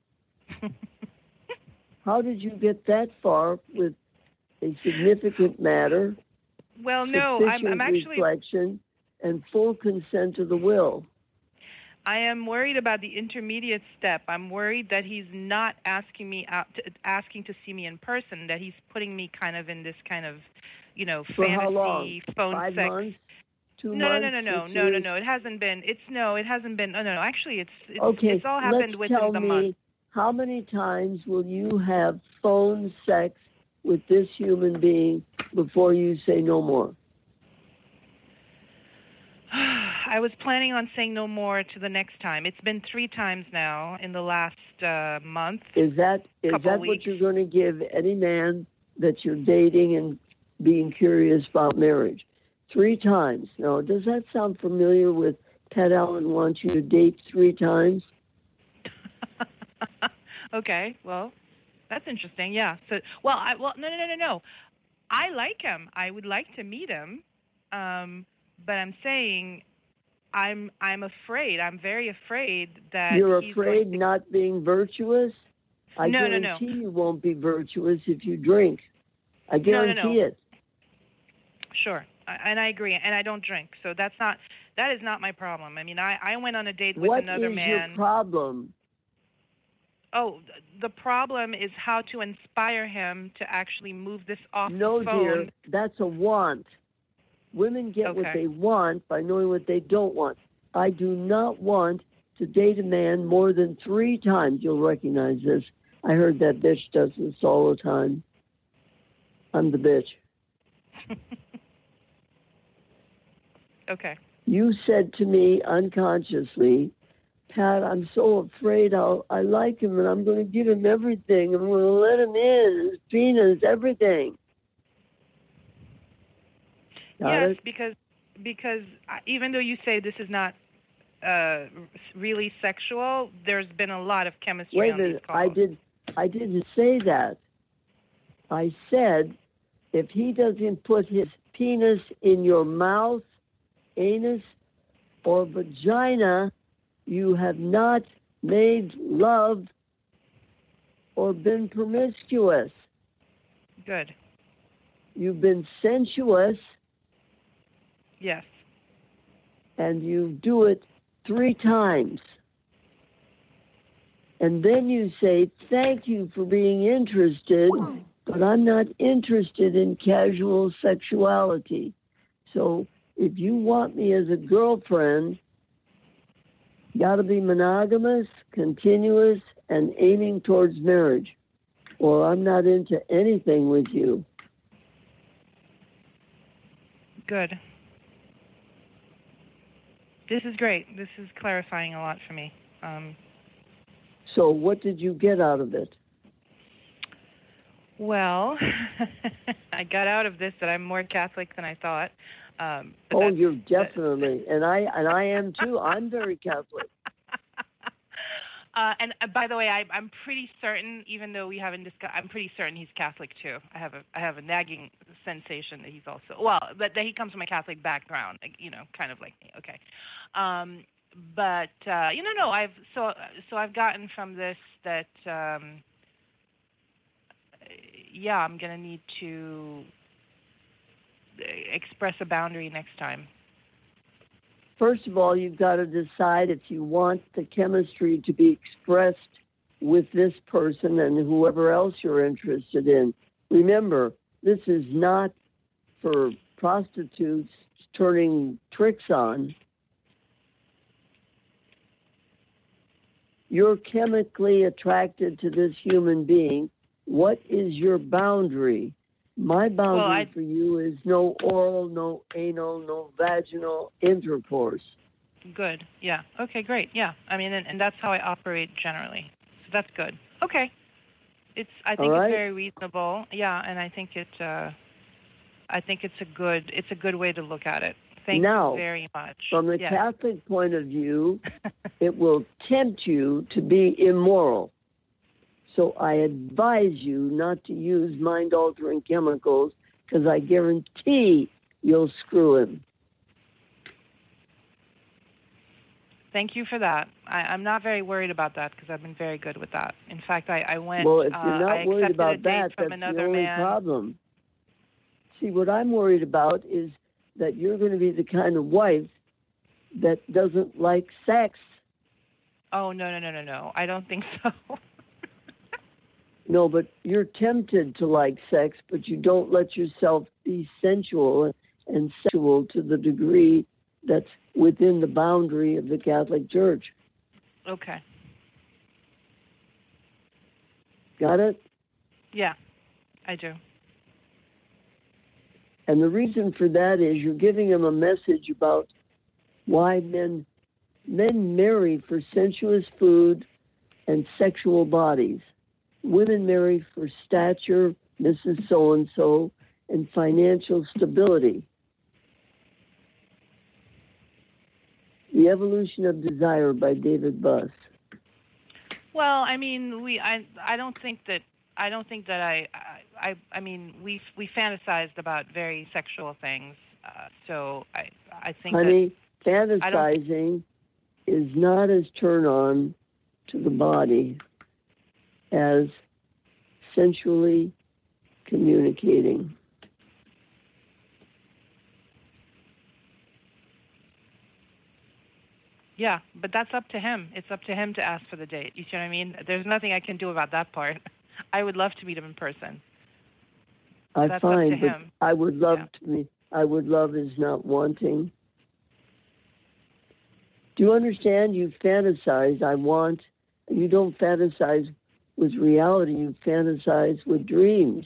How did you get that far with a significant matter? Well, no, I'm, I'm actually reflection and full consent of the will. I am worried about the intermediate step. I'm worried that he's not asking me out, to, asking to see me in person. That he's putting me kind of in this kind of, you know, For fantasy how long? phone Five sex. Months? Two no, months? no, no, no, no, no, no, no. It hasn't been. It's no, it hasn't been. No, no, no. Actually, it's it's, okay, it's all happened let's within tell the me, month. How many times will you have phone sex with this human being before you say no more? I was planning on saying no more to the next time. It's been three times now in the last uh, month. Is that is that weeks. what you're going to give any man that you're dating and being curious about marriage? Three times. Now, does that sound familiar with Pat Allen wants you to date three times? Okay, well, that's interesting. Yeah. So, well, I well, no, no, no, no, no. I like him. I would like to meet him, um, but I'm saying, I'm I'm afraid. I'm very afraid that you're he's afraid going to... not being virtuous. I no, guarantee no, no. you won't be virtuous if you drink. I guarantee no, no, no. it. Sure, I, and I agree. And I don't drink, so that's not that is not my problem. I mean, I, I went on a date with what another is man. Your problem? Oh, the problem is how to inspire him to actually move this off no, the phone. No, dear, that's a want. Women get okay. what they want by knowing what they don't want. I do not want to date a man more than three times. You'll recognize this. I heard that bitch does this all the time. I'm the bitch. Okay. You said to me unconsciously, Pat, I'm so afraid I'll, I like him and I'm going to give him everything. I'm going to let him in, his penis, everything. Got yes, it? because because even though you say this is not uh, really sexual, there's been a lot of chemistry Wait a on these minute. calls. I did. I didn't say that. I said if he doesn't put his penis in your mouth, anus, or vagina, you have not made love or been promiscuous. Good. You've been sensuous, Yes. and you do it three times. And then you say, thank you for being interested, but I'm not interested in casual sexuality. So if you want me as a girlfriend, you got to be monogamous, continuous, and aiming towards marriage, or I'm not into anything with you. Good. This is great. This is clarifying a lot for me. Um, So what did you get out of it? well, I got out of this that I'm more Catholic than I thought. Um, but Oh, that's- you're definitely, and I and I am too. I'm very Catholic. Uh, and uh, by the way, I, I'm pretty certain, even though we haven't discussed, I'm pretty certain he's Catholic too. I have a I have a nagging sensation that he's also well, that, that he comes from a Catholic background, like, you know, kind of like me. Okay, um, but uh, you know, no, I've so so I've gotten from this that um, yeah, I'm gonna need to express a boundary next time. First of all, you've got to decide if you want the chemistry to be expressed with this person and whoever else you're interested in. Remember, this is not for prostitutes turning tricks on. You're chemically attracted to this human being. What is your boundary? My boundary Well, I- for you is no oral, no anal, no vaginal intercourse. Good. Yeah. Okay, great. Yeah. I mean, and, and that's how I operate generally. So that's good. Okay. It's. I think All right. it's very reasonable. Yeah, and I think it. Uh, I think it's a good. It's a good way to look at it. Thank Now, you very much. From the Yes. Catholic point of view, it will tempt you to be immoral. So I advise you not to use mind-altering chemicals because I guarantee you'll screw him. Thank you for that. I, I'm not very worried about that because I've been very good with that. In fact, I, I went. Well, if uh, you're I not worried accepted a about date that, from that's another the only man. problem. See, what I'm worried about is that you're going to be the kind of wife that doesn't like sex. Oh no no no no no! I don't think so. No, but you're tempted to like sex, but you don't let yourself be sensual and sexual to the degree that's within the boundary of the Catholic Church. Okay. Got it? Yeah, I do. And the reason for that is you're giving him a message about why men men marry for sensuous food and sexual bodies. Women marry for stature, Missus So-and-so, and financial stability. The Evolution of Desire by David Buss. Well, I mean, we. I. I don't think that. I don't think that I. I. I mean, we we fantasized about very sexual things. Uh, so I. I think Honey, that fantasizing is not as turn on to the body as sensually communicating. Yeah, but that's up to him. It's up to him to ask for the date. You see what I mean? There's nothing I can do about that part. I would love to meet him in person. I That's find, up to but him. I would love Yeah. to be. I would love is not wanting. Do you understand? You fantasize. I want. You don't fantasize with reality. You fantasize with dreams.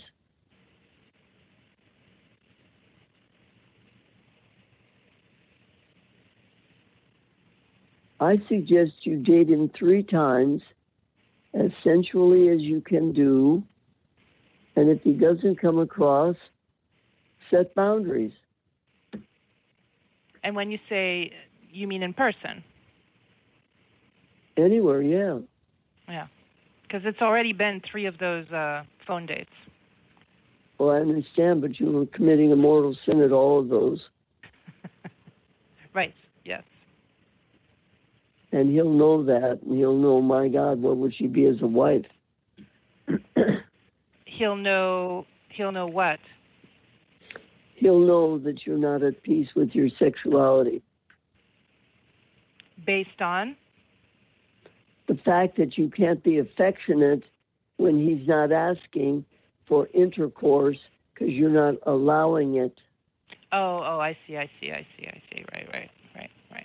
I suggest you date him three times, as sensually as you can do, and if he doesn't come across, set boundaries. And when you say, you mean in person? Anywhere, yeah. Yeah. Because it's already been three of those uh, phone dates. Well, I understand, but you were committing a mortal sin at all of those. Right, yes. And he'll know that, and he'll know, my God, what would she be as a wife? He'll know, he'll know what? He'll know that you're not at peace with your sexuality. Based on? The fact that you can't be affectionate when he's not asking for intercourse because you're not allowing it. Oh, oh, I see, I see, I see, I see. Right, right, right, right.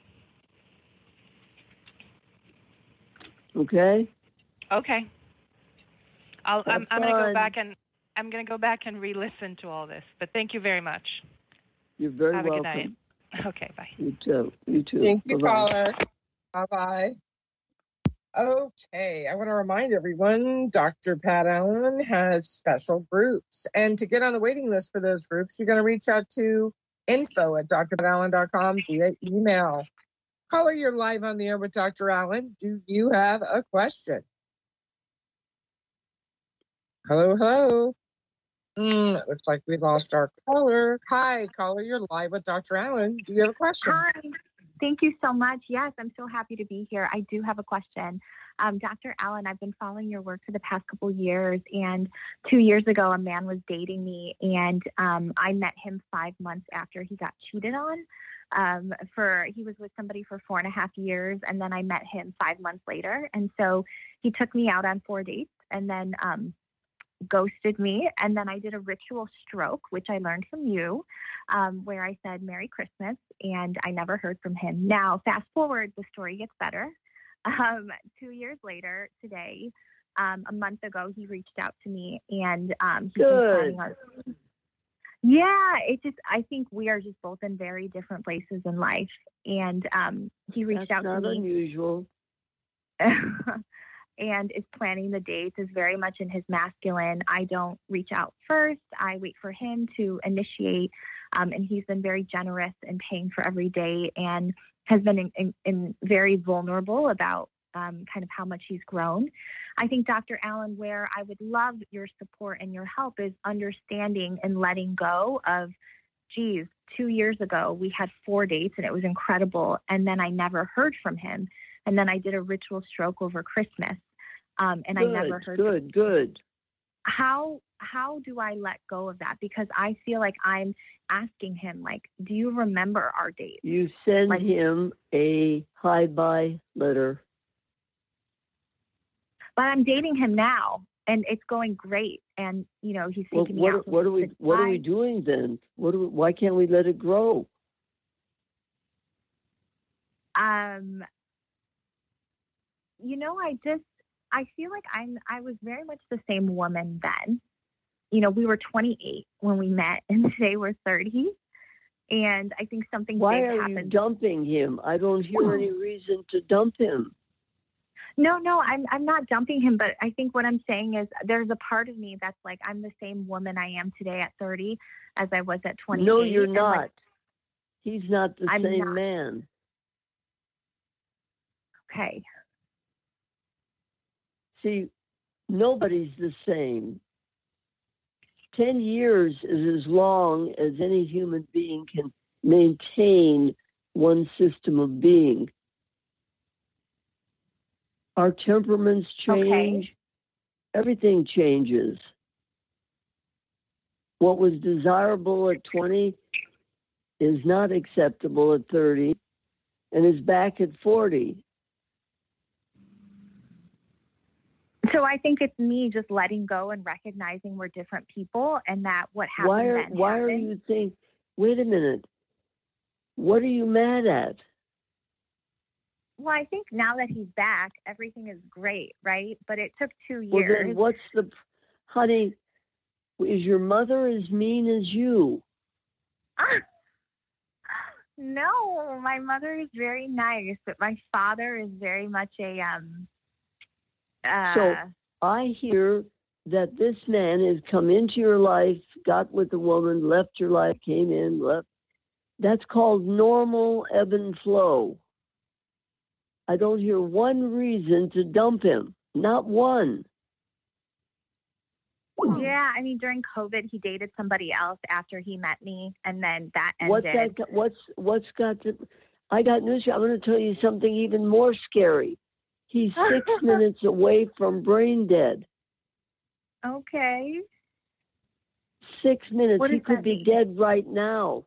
Okay? Okay. I'll, Have I'm, I'm going to go fun. back and I'm going to go back and re-listen to all this. But thank you very much. You're very Have welcome. a good night. Okay, bye. You too. You too. Thank you, Bye-bye. caller. Bye-bye. Okay, I want to remind everyone, Doctor Pat Allen has special groups. And to get on the waiting list for those groups, you're going to reach out to info at d r pat allen dot com via email. Caller, you're live on the air with Doctor Allen. Do you have a question? Hello, hello. Mm, it looks like we lost our caller. Hi, caller, you're live with Doctor Allen. Do you have a question? Hi. Thank you so much. Yes, I'm so happy to be here. I do have a question. Um, Doctor Allen, I've been following your work for the past couple years, and two years ago, a man was dating me, and um, I met him five months after he got cheated on. Um, for he was with somebody for four and a half years, and then I met him five months later, and so he took me out on four dates, and then um, ghosted me. And then I did a ritual stroke, which I learned from you, um, where I said Merry Christmas, and I never heard from him. Now, fast forward, the story gets better. Um, two years later, today, um, a month ago, he reached out to me, and um, he's been planning our. Yeah, it just, I think we are just both in very different places in life. And um, he reached That's out to me. not unusual. And is planning the dates, is very much in his masculine. I don't reach out first. I wait for him to initiate. Um, and he's been very generous in paying for every day and has been in, in, in very vulnerable about um, kind of how much he's grown. I think, Doctor Allen, where I would love your support and your help is understanding and letting go of, geez, two years ago, we had four dates and it was incredible. And then I never heard from him. And then I did a ritual stroke over Christmas. Um, and good, I never heard. Good, good. How how do I let go of that? Because I feel like I'm asking him, like, do you remember our date? You send like, him a hi-bye letter. But I'm dating him now, and it's going great. And you know, he's Well, taking what, me out. what are we What are we doing then? What do we, Why can't we let it grow? Um, you know, I just. I feel like I'm, I was very much the same woman then. You know, we were twenty-eight when we met, and today we're thirty. And I think something Why big are happened. you dumping him? I don't hear any reason to dump him. No, no, I'm I'm not dumping him, but I think what I'm saying is there's a part of me that's like, I'm the same woman I am today at thirty as I was at twenty-eight. No, you're and not. Like, He's not the I'm same not. man. Okay. See, nobody's the same. Ten years is as long as any human being can maintain one system of being. Our temperaments change. Okay. Everything changes. What was desirable at twenty is not acceptable at thirty and is back at forty. So I think it's me just letting go and recognizing we're different people, and that what happened Why are, then why happened. are you think, wait a minute, what are you mad at? Well, I think now that he's back, everything is great, right? But it took two Well, years. then what's the, honey, is your mother as mean as you? Ah, no, my mother is very nice, but my father is very much a, um, uh, So I hear that this man has come into your life, got with a woman, left your life, came in, left, That's called normal ebb and flow. I don't hear one reason to dump him. Not one. Yeah, I mean, during COVID, he dated somebody else after he met me, and then that ended. What's that? got- What's what's got to? I got news for you. I'm going to tell you something even more scary. He's six minutes away from brain dead. Okay. Six minutes. What He does could that be mean? dead right now.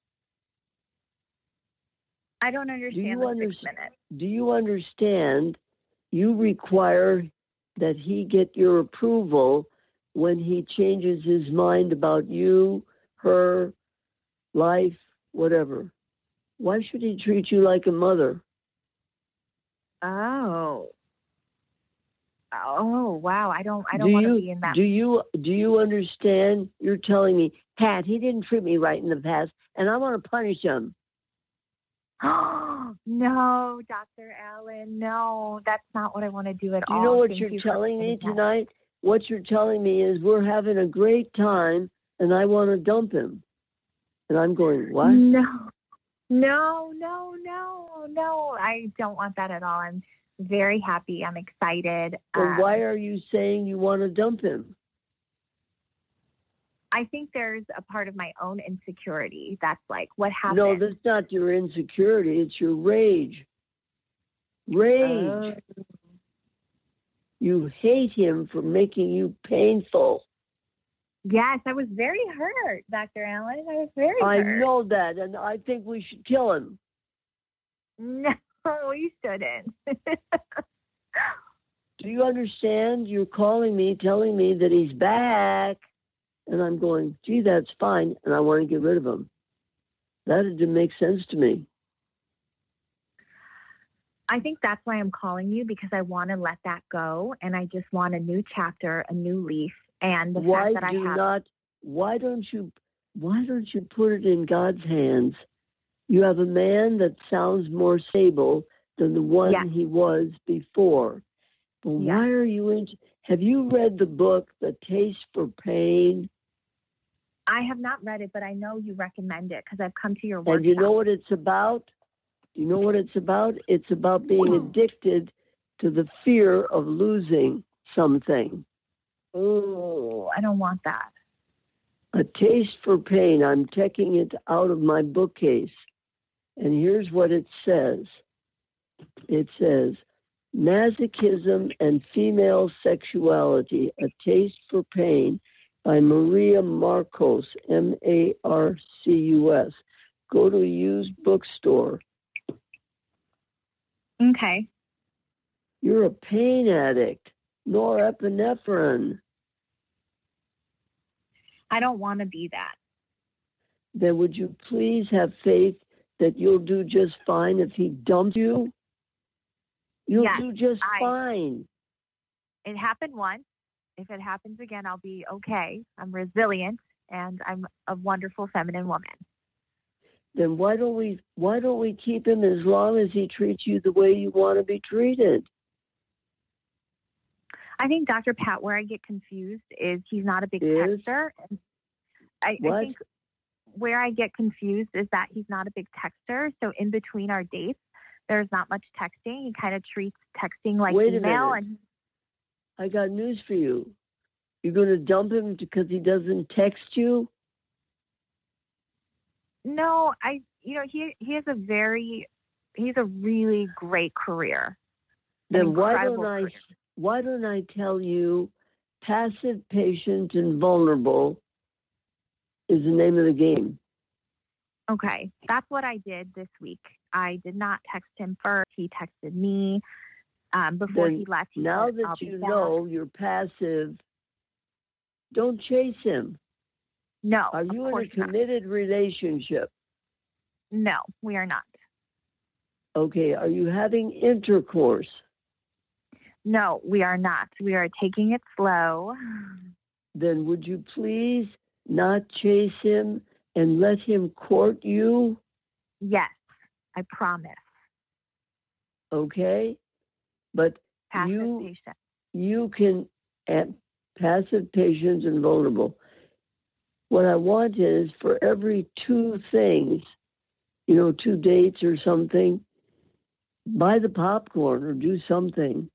I don't Do understand you the under- six minutes. Do you understand? You require that he get your approval when he changes his mind about you, her, life, whatever. Why should he treat you like a mother? Oh. Oh, wow. I don't I don't do want you, to be in that. Do you do you understand? You're telling me, Pat, he didn't treat me right in the past, and I want to punish him. Oh, no, Doctor Allen. No, that's not what I want to do at Do all. you know what Thank you're you for telling me saying that. tonight? What you're telling me is we're having a great time, and I want to dump him. And I'm going, what? No, no, no, no, no. I don't want that at all. I'm very happy. I'm excited. Then Um, why are you saying you want to dump him? I think there's a part of my own insecurity that's like, what happened? No, that's not your insecurity. It's your rage. Rage. Oh. You hate him for making you painful. Yes, I was very hurt, Doctor Allen. I was very I hurt. know that, and I think we should kill him. No, you shouldn't. Do you understand? You're calling me, telling me that he's back, and I'm going, gee, that's fine, and I want to get rid of him. That didn't make sense to me. I think that's why I'm calling you, because I want to let that go, and I just want a new chapter, a new leaf, and the Why fact that do I have. not? Why don't you? Why don't you put it in God's hands? You have a man that sounds more stable than the one Yes. he was before. But Yes. why are you in? Have you read the book, The Taste for Pain? I have not read it, but I know you recommend it because I've come to your workshop. And you know what it's about? You know what it's about? It's about being addicted to the fear of losing something. Oh, I don't want that. A Taste for Pain. I'm taking it out of my bookcase. And here's what it says. It says, Masochism and Female Sexuality, A Taste for Pain by Maria Marcos, M A R C U S. Go to a used bookstore. Okay. You're a pain addict. Norepinephrine. I don't want to be that. Then would you please have faith that you'll do just fine if he dumps you? You'll Yes, do just I- fine. It happened once. If it happens again, I'll be okay. I'm resilient, and I'm a wonderful feminine woman. Then why don't we why don't we keep him as long as he treats you the way you want to be treated? I think, Doctor Pat, where I get confused is he's not a big Is? texter. I, I What? think where I get confused is that he's not a big texter. So in between our dates, there's not much texting. He kind of treats texting like Wait a email. minute. And I got news for you. You're going to dump him because he doesn't text you? no, I, you know, he he has a very, he's a really great career. An Then why incredible don't I career. why don't I tell you passive, patient, and vulnerable is the name of the game? Okay, that's what I did this week. I did not text him first. He texted me um, before Then he left. He Now said, that "I'll be you back." know you're passive, don't chase him. No, Are of you in a course not. committed relationship? No, we are not. Okay, are you having intercourse? No, we are not. We are taking it slow. Then would you please not chase him and let him court you? Yes, I promise. Okay? But Passive you patient. you can add passive, patient, and vulnerable. What I want is for every two things you know, two dates or something, buy the popcorn or do something.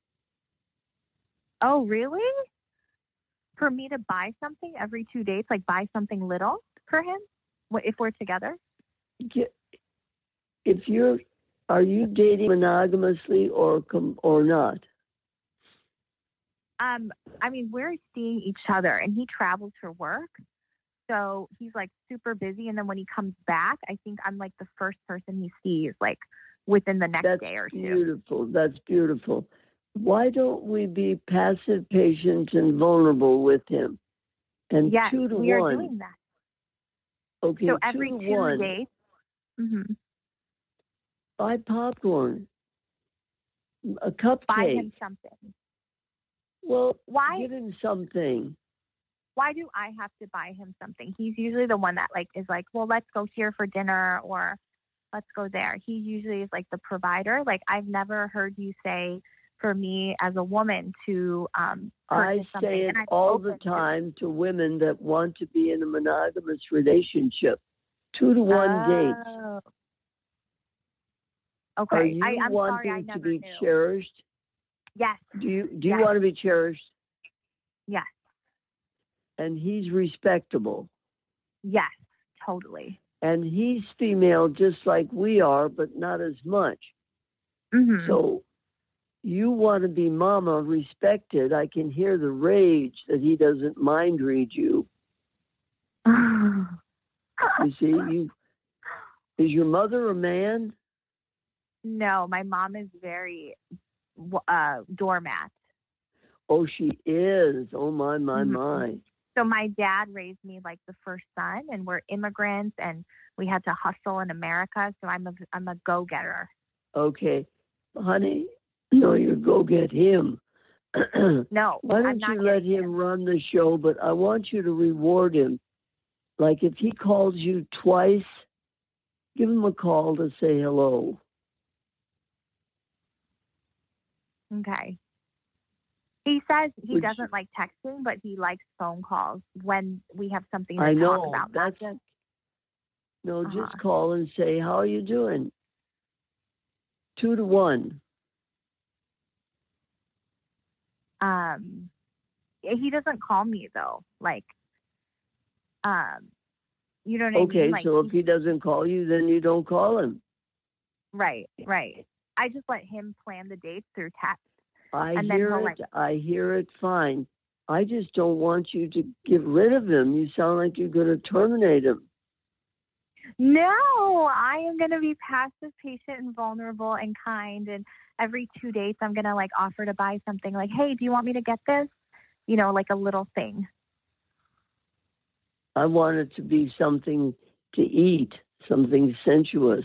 Oh, really? For me to buy something every two dates, like buy something little for him Wh- if we're together? Get- If you're, are you dating monogamously or com- or not? Um, I mean, we're seeing each other, and he travels for work. So he's like super busy. And then when he comes back, I think I'm like the first person he sees, like within the next That's day or two. beautiful. That's beautiful. Why don't we be passive, patient, and vulnerable with him? And Yes, two to we are one. doing that. Okay, So two every to two one. days. hmm Buy popcorn, a Buy cupcake. him something. Well, Why? give him something. Why do I have to buy him something? He's usually the one that like is like, well, let's go here for dinner or let's go there. He usually is like the provider. Like I've never heard you say for me as a woman to um, purchase I something. say it and I'm all open the to- time to women that want to be in a monogamous relationship. Two to one dates. Oh. Are Okay. you I, I'm wanting sorry, I to never be knew. cherished? Yes. Do you do you Yes. want to be cherished? Yes. And he's respectable. Yes. Totally. And he's female just like we are, but not as much. Mm-hmm. So you want to be mama respected. I can hear the rage that he doesn't mind read you. You see, you is your mother a man? No, my mom is very uh, doormat. Oh, she is. Oh, my, my, Mhm. my. So my dad raised me like the first son, and we're immigrants, and we had to hustle in America. So I'm a I'm a go getter. Okay, honey, no, you go get him. No, Why I'm don't not you let getting him run the show? But I want you to reward him. Like if he calls you twice, give him a call to say hello. Okay. He says he Would doesn't like texting, but he likes phone calls when we have something to I talk know. about. That's Not just, no, Uh-huh. just call and say, how are you doing? Two to one. um, he doesn't call me though. Like, um, you know what I Okay, mean? Like, so if he doesn't call you, then you don't call him. right, right. I just let him plan the dates through text. I And then hear he'll, it. like- I hear it fine. I just don't want you to get rid of him. You sound like you're going to terminate him. No, I am going to be passive, patient, and vulnerable and kind. And every two dates, I'm going to like offer to buy something like, hey, do you want me to get this? You know, like a little thing. I want it to be something to eat, something sensuous.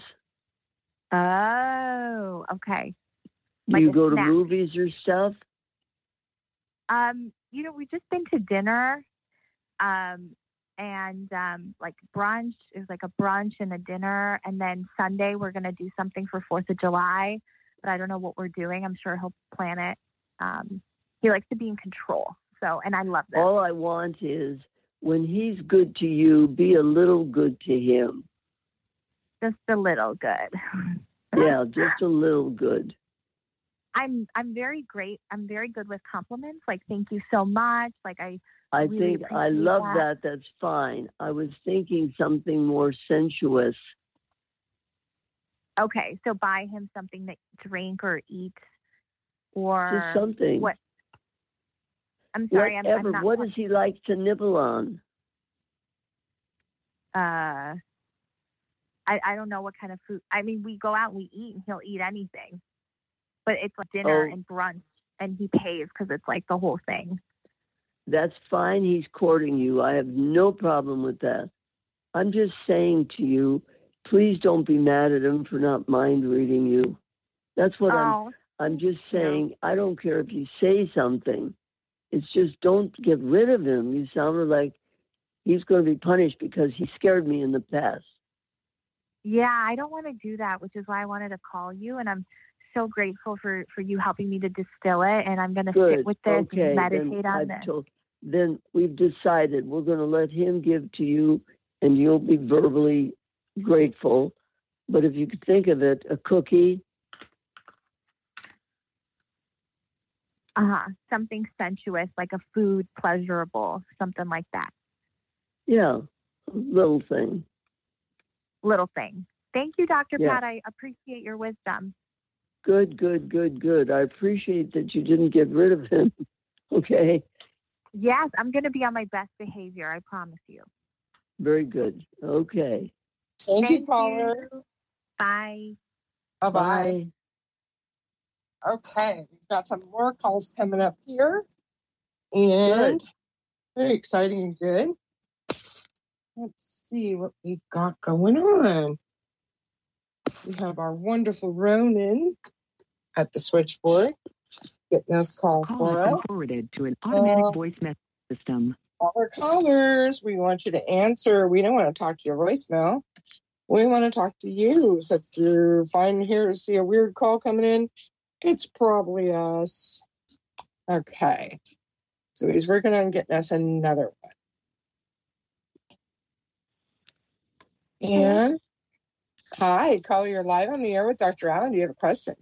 Oh, okay. Do Like you a go to snack. movies or stuff? Um, you know, we've just been to dinner. Um, and um, like brunch is like a brunch and a dinner. And then Sunday, we're going to do something for fourth of July. But I don't know what we're doing. I'm sure he'll plan it. Um, he likes to be in control. So, and I love that. All I want is when he's good to you, be a little good to him. Just a little good. Yeah, just a little good. I'm I'm very great. I'm very good with compliments. Like, thank you so much. Like, I I really think I appreciate love that. that. That's fine. I was thinking something more sensuous. Okay, so buy him something to drink or eat, or Just something. what? I'm sorry, I'm, Whatever. I'm not. What does he like to nibble on? Uh, I I don't know what kind of food. I mean, we go out and we eat, and he'll eat anything. But it's like dinner Oh. and brunch, and he pays because it's like the whole thing. That's fine. He's courting you. I have no problem with that. I'm just saying to you, please don't be mad at him for not mind reading you. That's what I'm. Oh, I'm just saying. I don't care if you say something. It's just don't get rid of him. You sounded like he's going to be punished because he scared me in the past. yeah, I don't want to do that, which is why I wanted to call you, and I'm so grateful for, for you helping me to distill it, and I'm going to Good. sit with this Okay. and meditate then on I've this. told- then we've decided we're going to let him give to you, and you'll be verbally grateful. But if you could think of it, a cookie. Uh-huh. Something sensuous, like a food, pleasurable, something like that. Yeah, little thing. Little thing. Thank you, Doctor Yeah. Pat. I appreciate your wisdom. Good, good, good, good. I appreciate that you didn't get rid of him. Okay. Yes, I'm going to be on my best behavior. I promise you. Very good. Okay. Thank, you, caller. you. Bye. Bye-bye. Bye. Okay, we've got some more calls coming up here. And Good. very exciting and good. Let's see what we've got going on. We have our wonderful Ronan at the switchboard getting those calls Call for has us. been forwarded to an automatic Uh, voice message system. All our callers, we want you to answer. We don't want to talk to your voicemail. We want to talk to you. So if you're fine here to see a weird call coming in, it's probably us. Okay. So he's working on getting us another one. And hi, caller, you're live on the air with Doctor Allen. Do you have a question?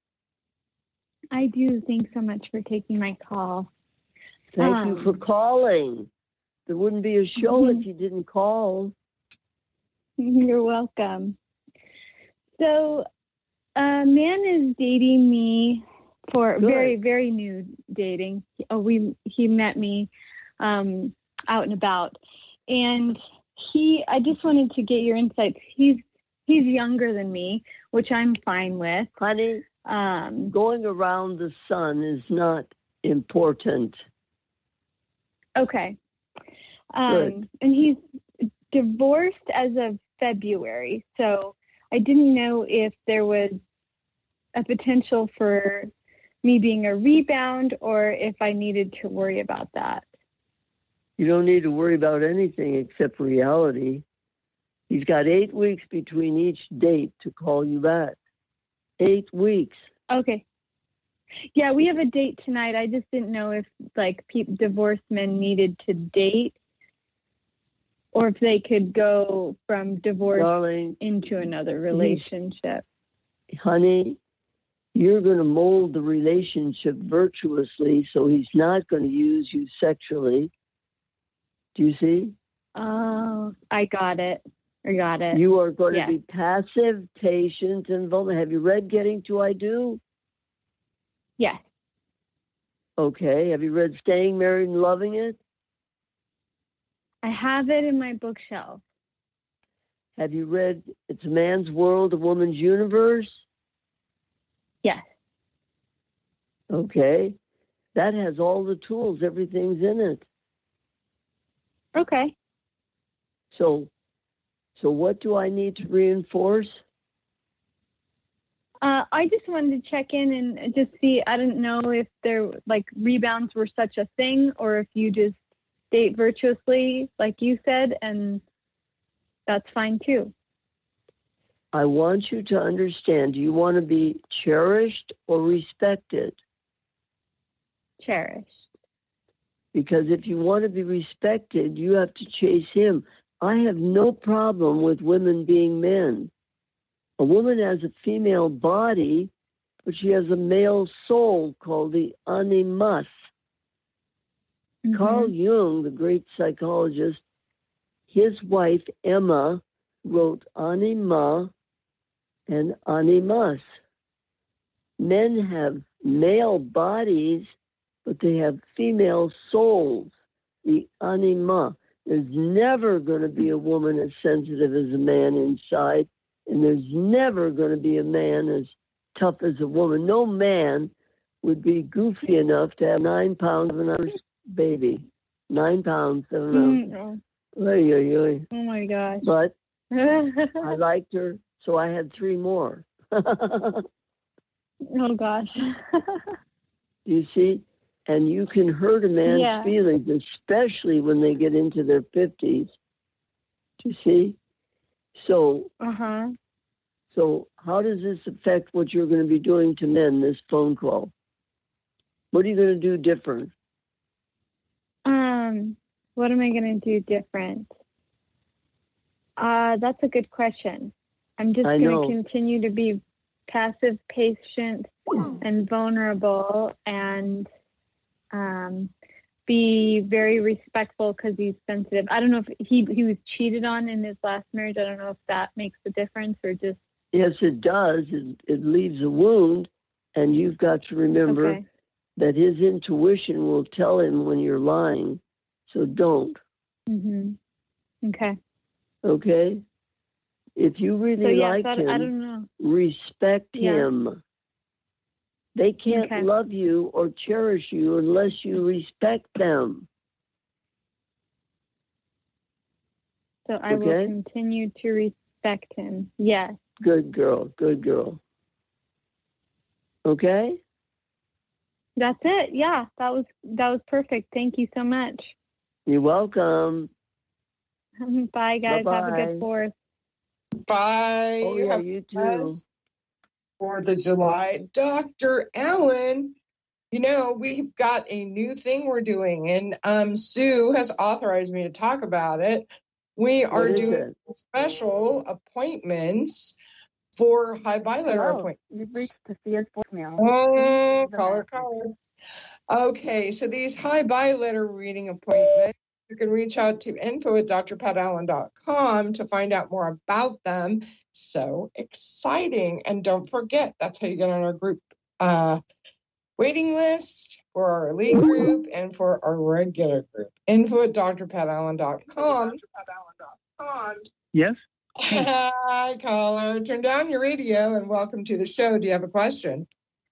I do. Thanks so much for taking my call. Thank Um, you for calling. There wouldn't be a show Mhm. if you didn't call. You're welcome. So, a man is dating me for Good. very, very new dating. Oh, we he met me um, out and about, and he. I just wanted to get your insights. He's he's younger than me, which I'm fine with. Honey, Um, going around the sun is not important. okay. Um, Good. and he's divorced as of February, so I didn't know if there was a potential for me being a rebound or if I needed to worry about that. You don't need to worry about anything except reality. He's got eight weeks between each date to call you back. Eight weeks. Okay. Yeah, we have a date tonight. I just didn't know if like pe- divorced men needed to date or if they could go from divorce Darling, into another relationship. honey, you're going to mold the relationship virtuously, so he's not going to use you sexually. Do you see? Oh, I got it. I got it. You are going Yeah. to be passive, patient, and vulnerable. Have you read Getting to I Do? Yes. Okay. Have you read Staying Married and Loving It? I have it in my bookshelf. Have you read It's a Man's World, a Woman's Universe? Yes. Okay. That has all the tools. Everything's in it. Okay. So, so what do I need to reinforce? Uh, I just wanted to check in and just see. I didn't know if there like rebounds were such a thing, or if you just date virtuously, like you said, and that's fine too. I want you to understand. Do you want to be cherished or respected? Cherished. Because if you want to be respected, you have to chase him. I have no problem with women being men. A woman has a female body, but she has a male soul called the animus. Mm-hmm. Carl Jung, the great psychologist, his wife Emma wrote anima and animus. Men have male bodies, but they have female souls, the anima. There's never going to be a woman as sensitive as a man inside, and there's never going to be a man as tough as a woman. No man would be goofy enough to have nine pounds of an ounce baby. Nine pounds, seven ounces. Mm-hmm. Oy, oy, oy. Oh my gosh. But I liked her, so I had three more. Oh gosh. You see? And you can hurt a man's Yeah. feelings, especially when they get into their fifties. Do you see? So, Uh-huh. so how does this affect what you're going to be doing to men, this phone call? What are you going to do different? Um, what am I going to do different? Uh, that's a good question. I'm just I going know. to continue to be passive, patient, and vulnerable, and um, be very respectful because he's sensitive. I don't know if he he was cheated on in his last marriage. I don't know if that makes a difference or just. Yes, it does. It, it leaves a wound, and you've got to remember Okay. that his intuition will tell him when you're lying. So don't. Mm-hmm. Okay. Okay? If you really So yeah, like so I, him, I don't know. respect Yeah. him. They can't Okay. love you or cherish you unless you respect them. So I will Okay? continue to respect him. Yes. Good girl. Good girl. Okay? That's it. Yeah, that was that was perfect. Thank you so much. You're welcome. Bye, guys. Have a Bye-bye. good fourth. Bye. Oh, You yeah, have you too. us Fourth of July. Doctor Allen, you know, we've got a new thing we're doing, and um, Sue has authorized me to talk about it. We What are is doing it? special appointments for high biletter Hello, appointments. you've reached Sophia's voicemail. Oh, Please leave a caller, message. caller. Okay, so these high biletter reading appointments, you can reach out to info at d r pat allen dot com to find out more about them. So exciting. And don't forget, that's how you get on our group uh, waiting list for our elite group and for our regular group. Info at d r pat allen dot com. Yes? Hi, caller. Turn down your radio and welcome to the show. Do you have a question?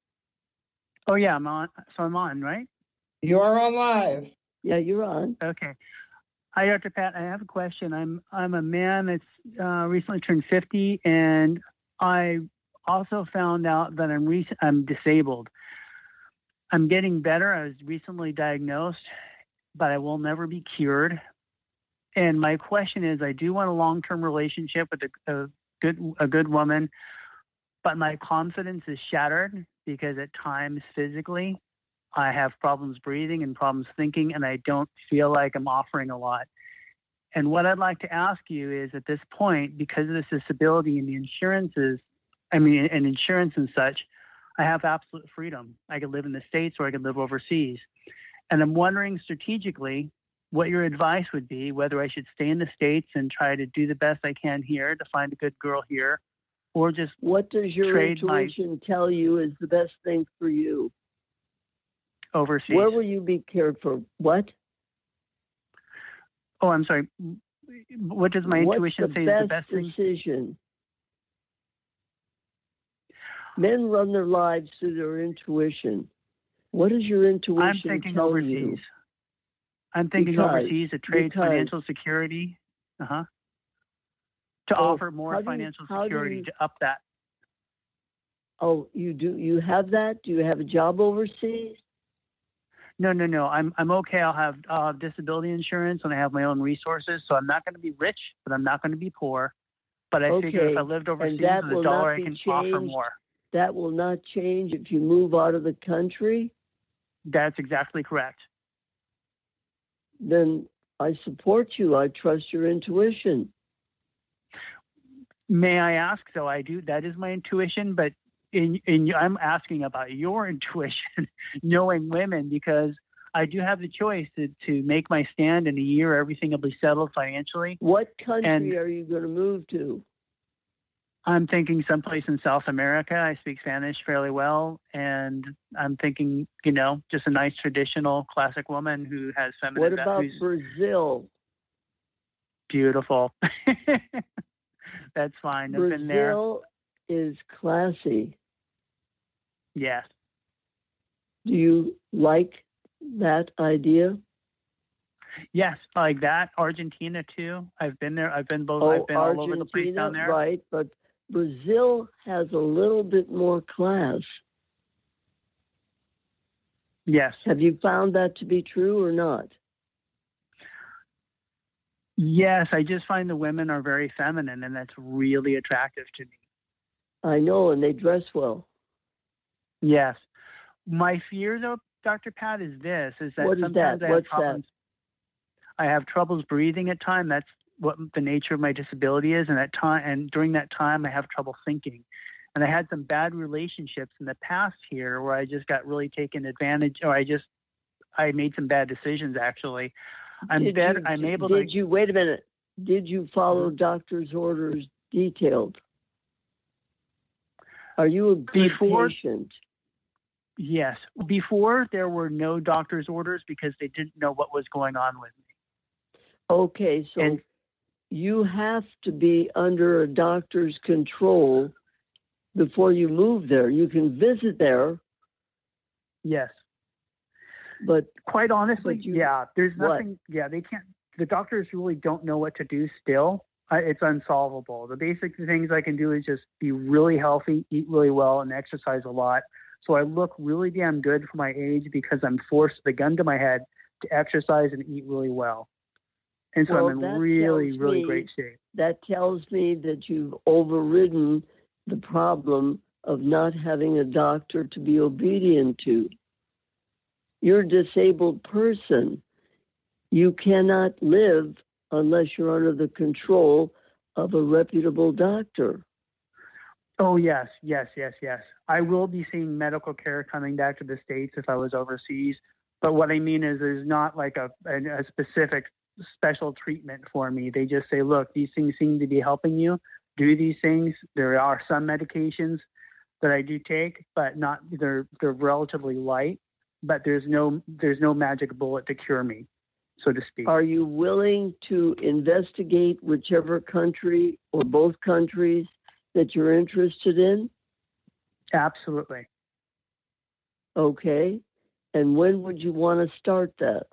Oh, yeah, I'm on. So I'm on, right? You are on live. Yeah, you're on. Okay. Hi, Doctor Pat. I have a question. I'm I'm a man that's uh, recently turned fifty, and I also found out that I'm rec- I'm disabled. I'm getting better. I was recently diagnosed, but I will never be cured. And my question is, I do want a long-term relationship with a, a good a good woman, but my confidence is shattered because at times physically I have problems breathing and problems thinking, and I don't feel like I'm offering a lot. And what I'd like to ask you is, at this point, because of this disability and the insurances, I mean, and insurance and such, I have absolute freedom. I could live in the States or I could live overseas. And I'm wondering strategically what your advice would be, whether I should stay in the States and try to do the best I can here to find a good girl here, or just What does your trade my intuition tell you is the best thing for you? overseas. Where will you be cared for? What? Oh, I'm sorry. What does my What's intuition the say best is the best thing? decision? Men run their lives through their intuition. What does your intuition I'm thinking tell overseas. you? I'm thinking Because- overseas to trade because- financial security. Uh huh. To Oh, offer more how do you- financial how do security you- to up that. Oh, you do? You have that? Do you have a job overseas? No, no, no. I'm I'm okay. I'll have uh, disability insurance and I have my own resources, so I'm not going to be rich, but I'm not going to be poor. But I figure Okay, if I lived overseas and that with a will dollar, not I be can offer changed. more. That will not change if you move out of the country. That's exactly correct. Then I support you. I trust your intuition. May I ask? So I do. That is my intuition, but in in I'm asking about your intuition, knowing women, because I do have the choice to, to make my stand in a year. Everything will be settled financially. What country And- are you going to move to? I'm thinking someplace in South America. I speak Spanish fairly well, and I'm thinking, you know, just a nice traditional classic woman who has feminine. What about who's Brazil? beautiful? That's fine. I've been there. Brazil is classy. Yes. Do you like that idea? Yes, like that. Argentina too. I've been there. I've been both. Oh, I've been all over the place Argentina, down there. right? But Brazil has a little bit more class. Yes. Have you found that to be true or not? Yes, I just find the women are very feminine, and that's really attractive to me. I know, and they dress well. Yes. My fear, though, Doctor Pat, is this: is that What is sometimes that? I have What's that? problems. I have troubles breathing at times. That's what the nature of my disability is. And at time, and during that time, I have trouble thinking. And I had some bad relationships in the past here where I just got really taken advantage, or I just, I made some bad decisions, actually. I'm did better. You, I'm able did to. you, wait a minute, did you follow doctor's orders detailed? Are you a good Before, patient? Yes. Before, there were no doctor's orders because they didn't know what was going on with me. Okay, so and, you have to be under a doctor's control before you move there. You can visit there. Yes. But quite honestly, but you, yeah, there's what? nothing, yeah, they can't, the doctors really don't know what to do still. Uh, it's unsolvable. The basic things I can do is just be really healthy, eat really well, and exercise a lot. So I look really damn good for my age because I'm forced, the gun to my head, to exercise and eat really well. And so well, I'm in really, really me, great shape. That tells me that you've overridden the problem of not having a doctor to be obedient to. You're a disabled person. You cannot live unless you're under the control of a reputable doctor. Oh, yes, yes, yes, yes. I will be seeing medical care coming back to the States if I was overseas. But what I mean is there's not like a, a, a specific special treatment for me. They just say, look, these things seem to be helping you. Do these things. There are some medications that I do take, but not they're they're relatively light. But there's no there's no magic bullet to cure me, so to speak. Are you willing to investigate whichever country or both countries that you're interested in? Absolutely. Okay. And when would you want to start that?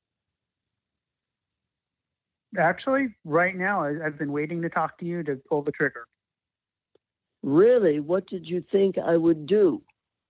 Actually, right now, I've been waiting to talk to you to pull the trigger. Really? What did you think I would do?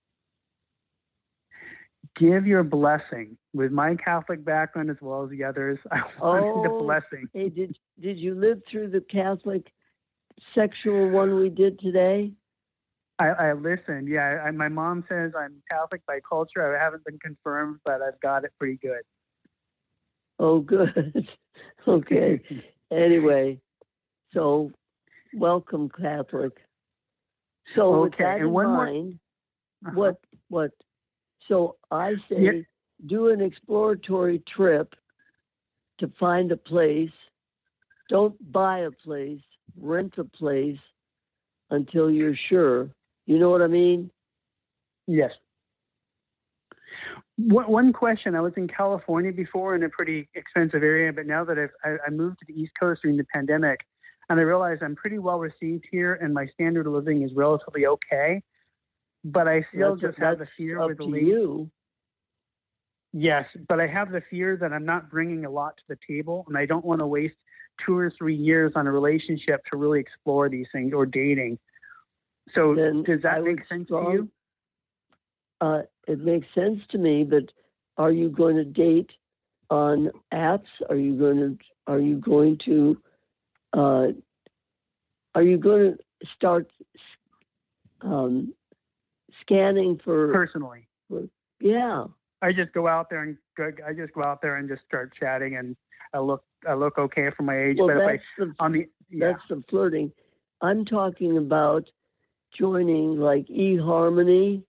Give your blessing. With my Catholic background as well as the others, I wanted oh, the blessing. Hey, did did you live through the Catholic sexual one we did today? I, I listened. Yeah, I, my mom says I'm Catholic by culture. I haven't been confirmed, but I've got it pretty good. Oh, good. Okay. Anyway, so welcome, Catholic. So okay. with that and in one mind, more... uh-huh. what what? So I say yeah. do an exploratory trip to find a place. Don't buy a place. Rent a place until you're sure. You know what I mean? Yes. One question. I was in California before in a pretty expensive area, but now that I've, I, I moved to the East Coast during the pandemic, and I realized I'm pretty well received here, and my standard of living is relatively okay. But I still that's just a, have the fear up with the to lady. You. Yes, but I have the fear that I'm not bringing a lot to the table, and I don't want to waste two or three years on a relationship to really explore these things or dating. So then does that I make sense strong, to you? Uh, it makes sense to me, but are you going to date on apps? Are you going to are you going to uh, are you going to start um, scanning for personally? For, yeah, I just go out there and go, I just go out there and just start chatting, and I look I look okay for my age. Well, but that's if I, the on the yeah. that's the flirting. I'm talking about joining like eHarmony.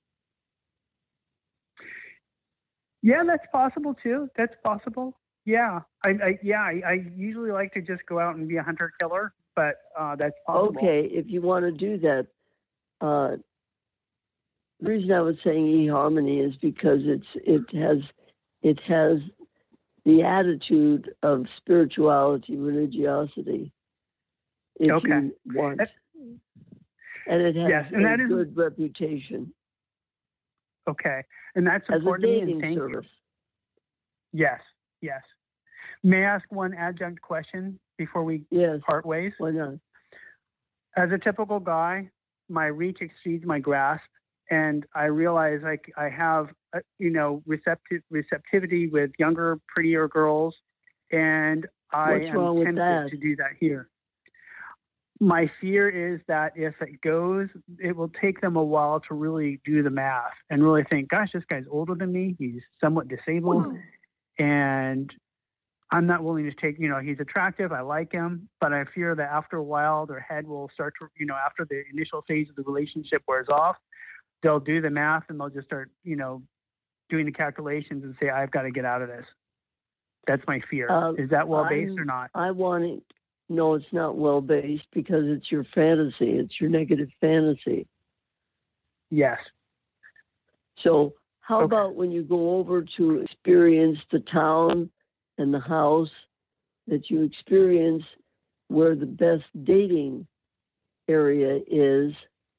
Yeah, that's possible too. That's possible. Yeah, I, I yeah, I, I usually like to just go out and be a hunter killer, but uh, that's possible. Okay, if you want to do that, uh, the reason I was saying eHarmony is because it's it has it has the attitude of spirituality, religiosity. If okay. you want, and it has yes, and a that is good reputation. Okay, and that's As important a to dating me, and thank service. you. Yes, yes. May I ask one adjunct question before we yes. part ways? Why not? As a typical guy, my reach exceeds my grasp, and I realize like I have, uh, you know, receptive receptivity with younger, prettier girls, and I What's am wrong with tempted that? to do that here. My fear is that if it goes, it will take them a while to really do the math and really think, gosh, this guy's older than me. He's somewhat disabled. And I'm not willing to take, you know, he's attractive, I like him, but I fear that after a while their head will start to, you know, after the initial phase of the relationship wears off, they'll do the math and they'll just start, you know, doing the calculations and say, I've got to get out of this. That's my fear. Uh, Is that well-based I'm- or not? I want it. No, it's not well-based because it's your fantasy. It's your negative fantasy. Yes. So how Okay. about when you go over to experience the town and the house, that you experience where the best dating area is,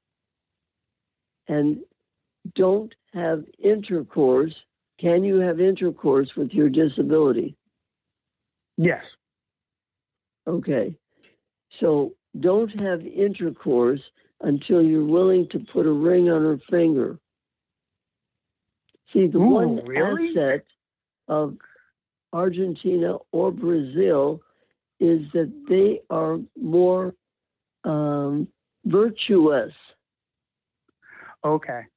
and don't have intercourse. Can you have intercourse with your disability? Yes. Okay. So don't have intercourse until you're willing to put a ring on her finger. See, the Ooh, one really? asset of Argentina or Brazil is that they are more um, virtuous. Okay.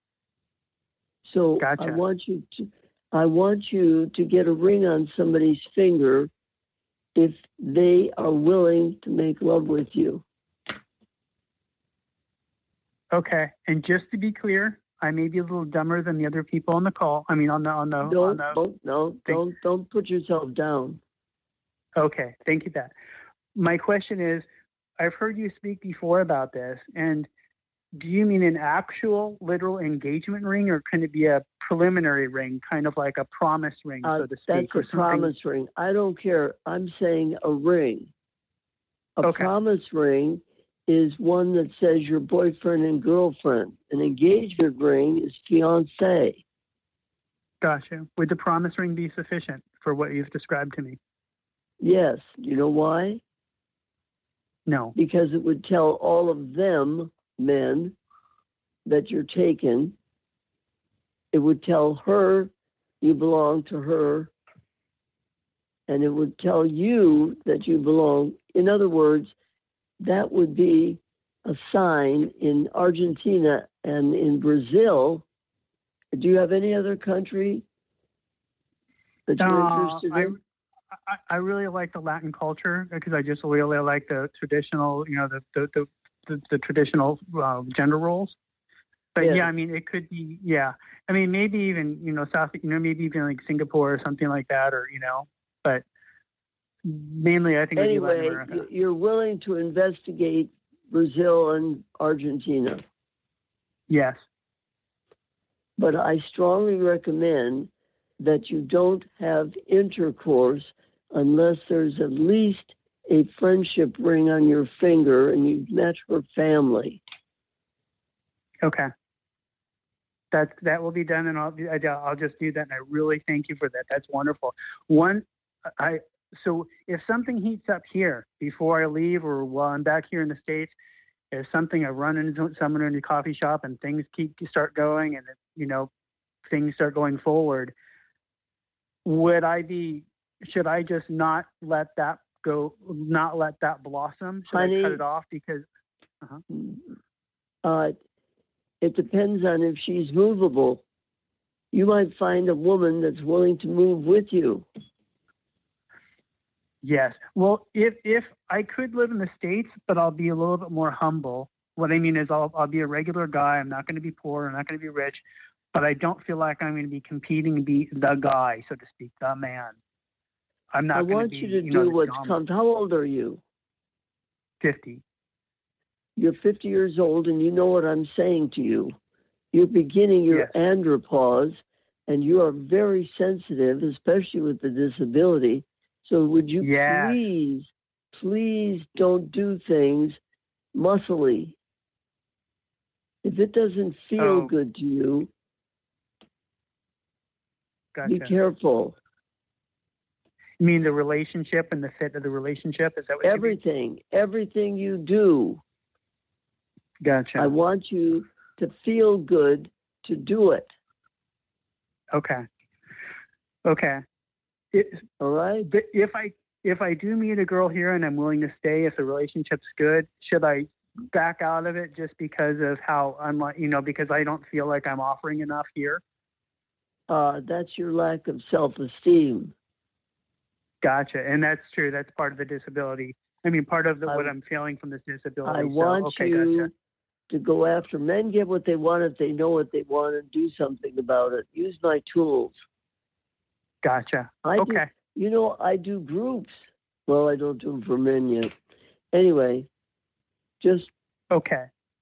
So Gotcha. I want you to, I want you to get a ring on somebody's finger if they are willing to make love with you. Okay. And just to be clear, I may be a little dumber than the other people on the call. I mean, on the, on the, on Don't, the, don't, no, don't, don't put yourself down. Okay, thank you, Pat. My question is, I've heard you speak before about this, and do you mean an actual literal engagement ring, or can it be a preliminary ring, kind of like a promise ring, Uh, so to that's speak? or a something? promise ring. I don't care. I'm saying a ring. A Okay. promise ring is one that says your boyfriend and girlfriend. An engagement ring is fiancé. Gotcha. Would the promise ring be sufficient for what you've described to me? Yes. You know why? No. Because it would tell all of them, men, that you're taken. It would tell her you belong to her. And it would tell you that you belong. In other words, that would be a sign in Argentina and in Brazil. Do you have any other country that you're Uh, interested I, in? I, I really like the Latin culture because I just really like the traditional, you know, the the the, the, the traditional uh, gender roles. But Yeah. yeah, I mean, it could be, yeah. I mean, maybe even, you know, South, you know, maybe even like Singapore or something like that, or, you know, but mainly I think it would be Latin Anyway, America. you- you're willing to investigate Brazil and Argentina. Yes. But I strongly recommend that you don't have intercourse unless there's at least a friendship ring on your finger and you've met her family. Okay. That that will be done, and I'll I, I'll just do that. And I really thank you for that. That's wonderful. One, I so if something heats up here before I leave, or while I'm back here in the States, if something I run into someone in a coffee shop and things keep start going, and you know things start going forward, would I be? Should I just not let that go? Not let that blossom? Should Honey, I cut it off because? Uh-huh. Uh, it depends on if she's movable. You might find a woman that's willing to move with you. Yes. Well, if if I could live in the States, but I'll be a little bit more humble. What I mean is I'll I'll be a regular guy. I'm not going to be poor. I'm not going to be rich. But I don't feel like I'm going to be competing to be the guy, so to speak, the man. I'm not I going want to be, you to you know, do the what's dominant. comes. How old are you? fifty. You're fifty years old, and you know what I'm saying to you. You're beginning your Yes. andropause, and you are very sensitive, especially with the disability. So would you Yes. please, please don't do things muscly. If it doesn't feel Oh. good to you, Gotcha. be careful. You mean the relationship and the fit of the relationship? Is that what you mean? Everything, everything you do, Gotcha. I want you to feel good to do it. Okay. Okay. It, All right? but if I if I do meet a girl here and I'm willing to stay, if the relationship's good, should I back out of it just because of how I'm like, you know, because I don't feel like I'm offering enough here? Uh, that's your lack of self-esteem. Gotcha. And that's true. That's part of the disability. I mean, part of the, I, what I'm feeling from this disability. I so, want okay, you gotcha. to go after men, get what they want if they know what they want, and do something about it. Use my tools. Gotcha. I okay. Do, you know, I do groups. Well, I don't do them for men yet. Anyway, just... Okay.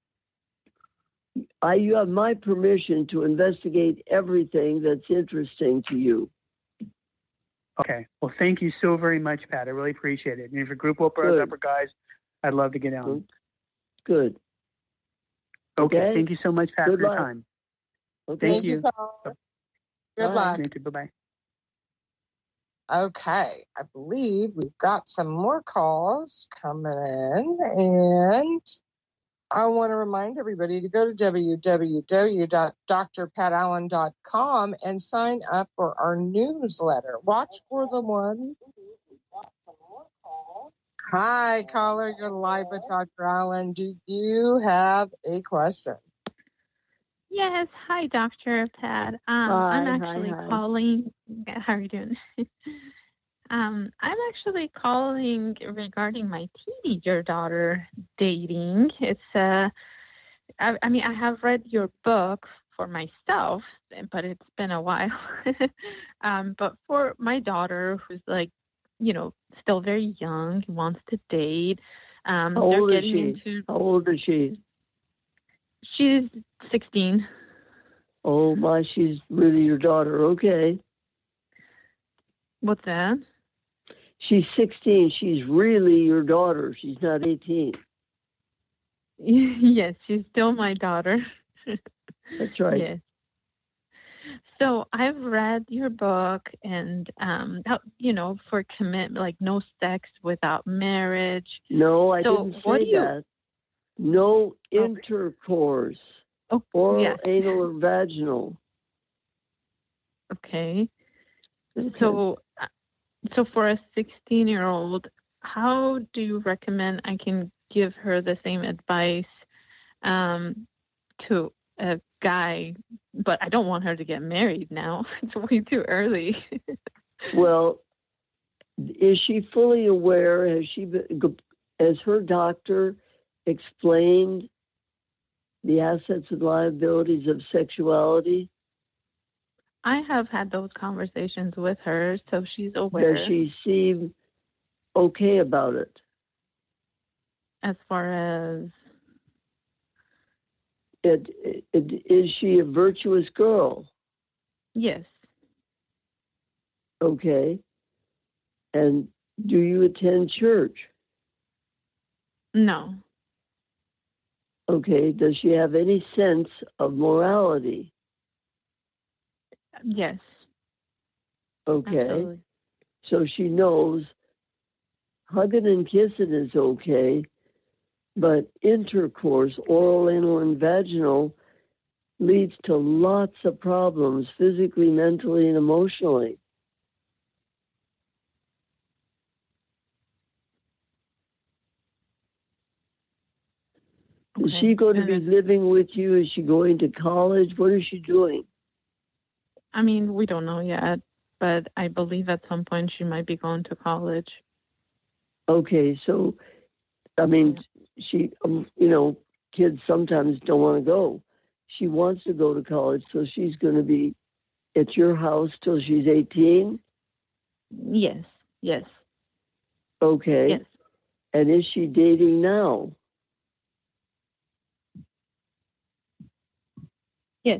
I, you have my permission to investigate everything that's interesting to you. Okay. Well, thank you so very much, Pat. I really appreciate it. And if your group opens up for guys, I'd love to get on. Good. Okay. Okay. Thank you so much, Pat, Good for your luck. time. Okay. Thank you. Good Bye. luck. Thank you. Bye-bye. Okay, I believe we've got some more calls coming in, and I want to remind everybody to go to w w w dot d r pat allen dot com and sign up for our newsletter. Watch for the one. Hi, caller, you're live with Doctor Allen. Do you have a question? Yes. Hi, Doctor Pat. Um, Hi, I'm hi, actually hi. calling. How are you doing? um, I'm actually calling regarding my teenager daughter dating. It's uh, I, I mean, I have read your book for myself, but it's been a while. um, but for my daughter, who's like, you know, still very young, wants to date. Um, How they're old is getting she? into. How old is she? She's sixteen. Oh my, she's really your daughter. Okay. What's that? She's sixteen. She's really your daughter. She's not eighteen. Yes, she's still my daughter. That's right. Yes. So I've read your book, and um, how, you know, for commit like no sex without marriage. No, I So didn't what say do you- that. No intercourse. Oh, Oral, yes. anal, or vaginal. Okay. Okay. So, uh, so for a sixteen-year-old, how do you recommend I can give her the same advice um, to a guy? But I don't want her to get married now. It's way too early. Well, is she fully aware? Has she been, has her doctor explained the assets and liabilities of sexuality? I have had those conversations with her, so she's aware. Does she seem okay about it? As far as It, it, it, is she a virtuous girl? yes, Okay. And do you attend church? no, Okay. Does she have any sense of morality? yes, Okay. absolutely. So she knows hugging and kissing is okay, but intercourse, oral, anal, and vaginal, leads to lots of problems physically, mentally, and emotionally. Is Okay. she going to be And living with you? Is she going to college? What is she doing? I mean, we don't know yet, but I believe at some point she might be going to college. Okay, so, I mean, she, um, you know, kids sometimes don't want to go. She wants to go to college, so she's going to be at your house till she's eighteen? Yes, yes, Okay. yes. And is she dating now? Yes,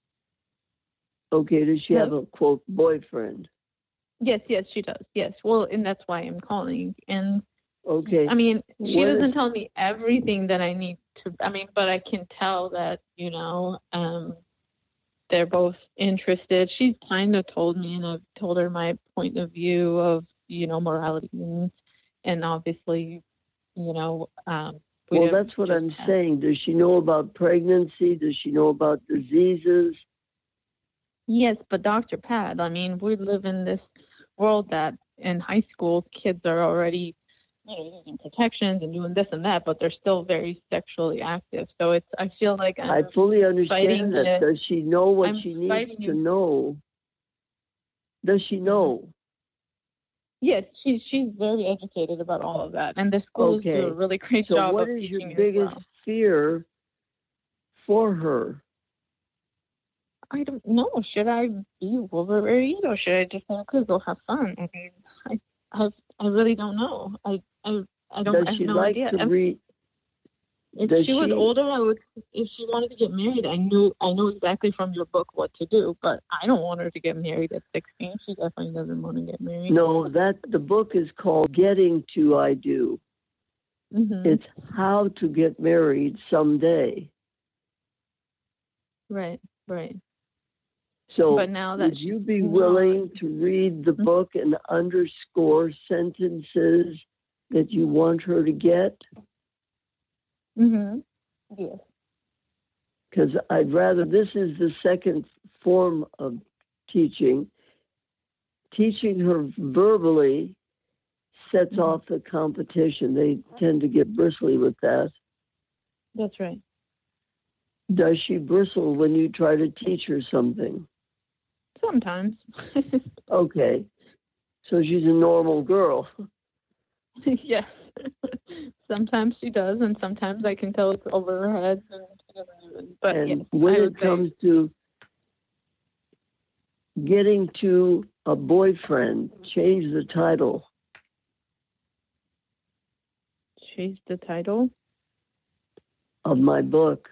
Okay, does she No. have a, quote, boyfriend? yes, yes, she does. Yes. Well, and that's why I'm calling. And Okay. I mean, she What doesn't is- tell me everything that I need to. I mean, but I can tell that, you know, um, they're both interested. She's kind of told me, and I've told her my point of view of, you know, morality and, and obviously, you know, um, we Well, have that's what just I'm had- saying. Does she know about pregnancy? Does she know about diseases? Yes, but Doctor Pat, I mean, we live in this world that in high school kids are already, you know, using protections and doing this and that, but they're still very sexually active. So it's, I feel like I'm I fully fighting understand that. the- Does she know what I'm she needs fighting to you. know? Does she know? Yes, she's she's very educated about all of that, and the schools Okay. do a really great So job what of is your teaching as biggest well. fear for her? I don't know. Should I be worried or should I just say, okay, go have fun? I mean, I I, I really don't know. I I, I don't. Does I have she no like idea. to And read? If Does she was she- older, I would. If she wanted to get married, I knew I knew exactly from your book what to do. But I don't want her to get married at sixteen. She definitely doesn't want to get married. No, that the book is called Getting to I Do. Mm-hmm. It's how to get married someday. Right. Right. So But now that would you be she's willing to read the book and underscore sentences that you want her to get? Mm-hmm. Yes. Because I'd rather, this is the second form of teaching. Teaching her verbally sets Mm-hmm. off the competition. They tend to get bristly with that. That's right. Does she bristle when you try to teach her something? Sometimes. Okay. So she's a normal girl. Yes. Sometimes she does, and sometimes I can tell it's over her head. And she doesn't even. But And yes, when I it would say, comes to getting to a boyfriend, change the title. change the title. Of my book.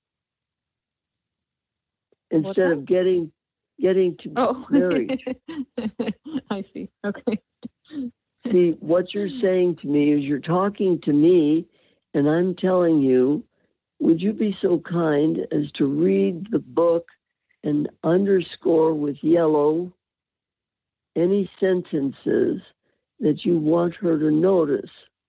Instead of getting getting to Oh. marriage. I see. Okay. See, what you're saying to me is you're talking to me, and I'm telling you, would you be so kind as to read the book and underscore with yellow any sentences that you want her to notice?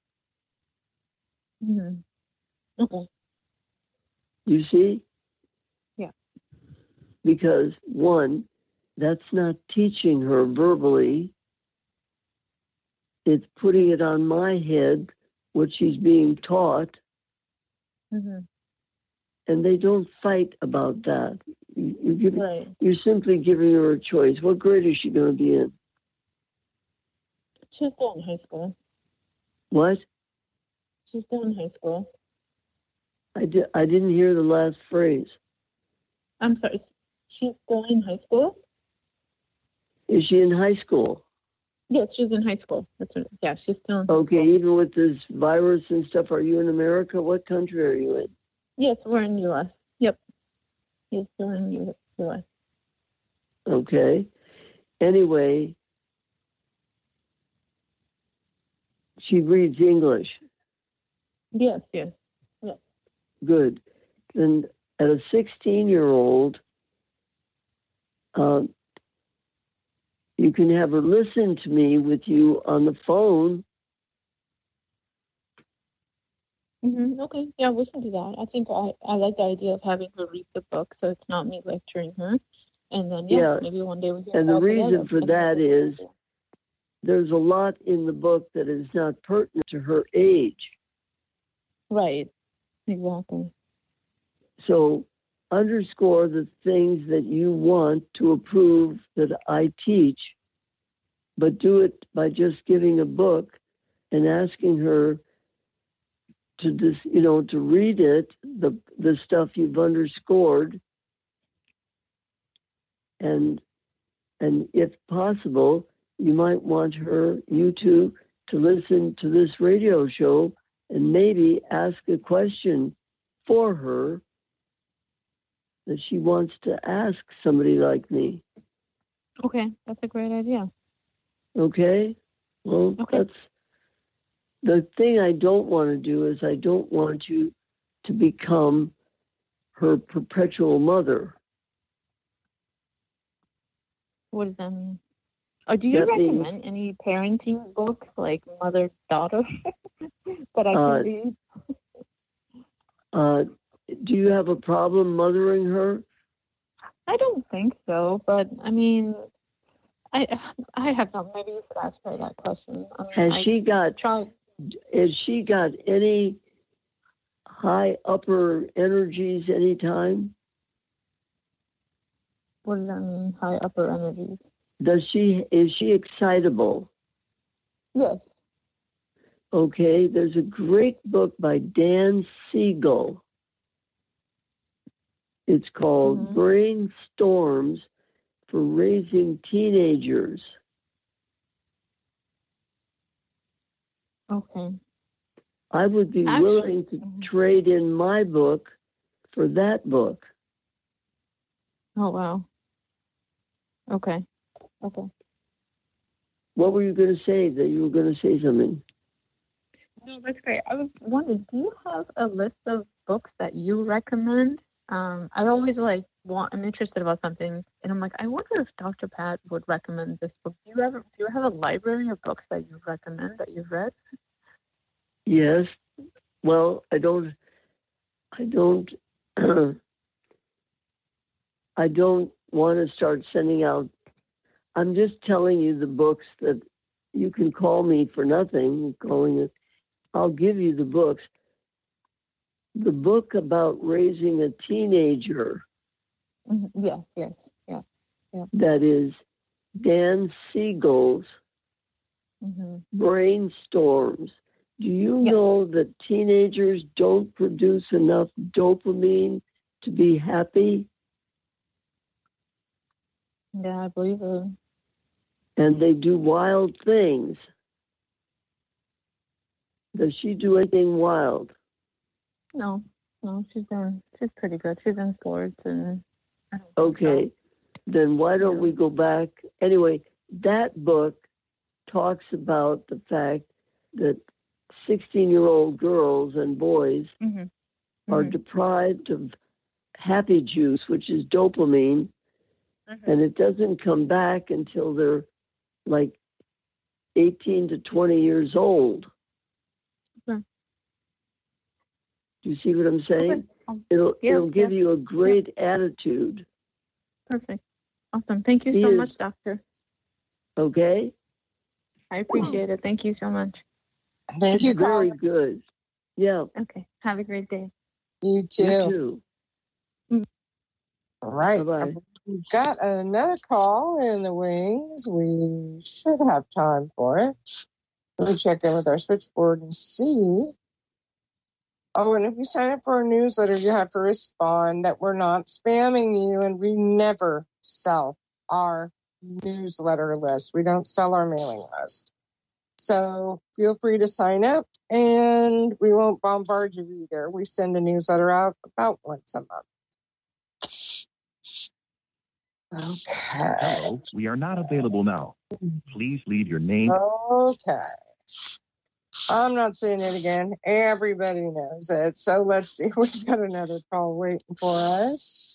Mm-hmm. Okay. You see? Yeah. Because, one, that's not teaching her verbally. It's putting it on my head, what she's being taught, Mm-hmm. and they don't fight about that. You, you give, Right. You're simply giving her a choice. What grade is she going to be in? She's still in high school. What? She's still in high school. I, di- I didn't hear the last phrase. I'm sorry. She's still in high school? Is she in high school? Yes, she's in high school. That's right. Yeah, she's still in high Okay, school. even with this virus and stuff, are you in America? What country are you in? Yes, we're in U S. Yep. She's still in U S. Okay. Anyway, she reads English. Yes, yes. Yes. Good. Then at a sixteen-year-old, um, you can have her listen to me with you on the phone. Mm-hmm. Okay. Yeah, we can do that. I think I, I like the idea of having her read the book, so it's not me lecturing her. And then, yeah, Yeah. maybe one day we can And the all reason together. for that is there's a lot in the book that is not pertinent to her age. Right. Exactly. So underscore the things that you want to approve that I teach, but do it by just giving a book and asking her to this, you know, to read it, the the stuff you've underscored, and and if possible, you might want her, you two, to listen to this radio show and maybe ask a question for her that she wants to ask somebody like me. Okay, that's a great idea. Okay? Well, Okay. that's the thing I don't want to do is I don't want you to become her perpetual mother. What does that mean? Or do you That means- recommend any parenting books like mother-daughter that I can Uh, read? Uh, do you have a problem mothering her? I don't think so, but I mean, I I have not. Maybe you should ask her that question. I mean, Has I she got try. has she got any high upper energies anytime? What does that mean? High upper energies. Does she is she excitable? Yes. Okay, there's a great book by Dan Siegel. It's called Mm-hmm. Brainstorms for Raising Teenagers. Okay. I would be Actually, willing to mhm. trade in my book for that book. Oh, wow. Okay. Okay. What were you going to say? That you were going to say something? No, that's great. I was wondering, do you have a list of books that you recommend? Um, I always like want. I'm interested about something, and I'm like, I wonder if Doctor Pat would recommend this book. Do you ever do you have a library of books that you recommend that you've read? Yes. Well, I don't. I don't. I don't want to start sending out. I'm just telling you the books that you can call me for nothing. Calling it. I'll give you the books. The book about raising a teenager. Mm-hmm. Yes, yes, yes, yes. That is Dan Siegel's Mm-hmm. Brainstorms. Do you Yes. know that teenagers don't produce enough dopamine to be happy? Yeah, I believe it. And they do wild things. Does she do anything wild? No, no, she's in. She's pretty good. She's in sports and. I don't think Okay, then why don't Yeah. we go back? Anyway, that book talks about the fact that sixteen-year-old girls and boys so. Mm-hmm. are Mhm. deprived of happy juice, which is dopamine, Mhm. and it doesn't come back until they're like eighteen to twenty years old. Okay. Do you see what I'm saying? Okay. Um, It'll yeah, it'll give yeah, you a great attitude. Perfect. Awesome. Thank you He so is- much, Doctor. Okay? I appreciate it. Thank you so much. Thank you, Very Colin. good. Yeah. Okay. Have a great day. You too. You too. All right. Bye-bye. We've got another call in the wings. We should have time for it. Let me check in with our switchboard and see. Oh, and if you sign up for our newsletter, you have to respond that we're not spamming you, and we never sell our newsletter list. We don't sell our mailing list. So feel free to sign up, and we won't bombard you either. We send a newsletter out about once a month. Okay. We are not available now. Please leave your name. Okay. I'm not saying it again. Everybody knows it. So let's see. We've got another call waiting for us.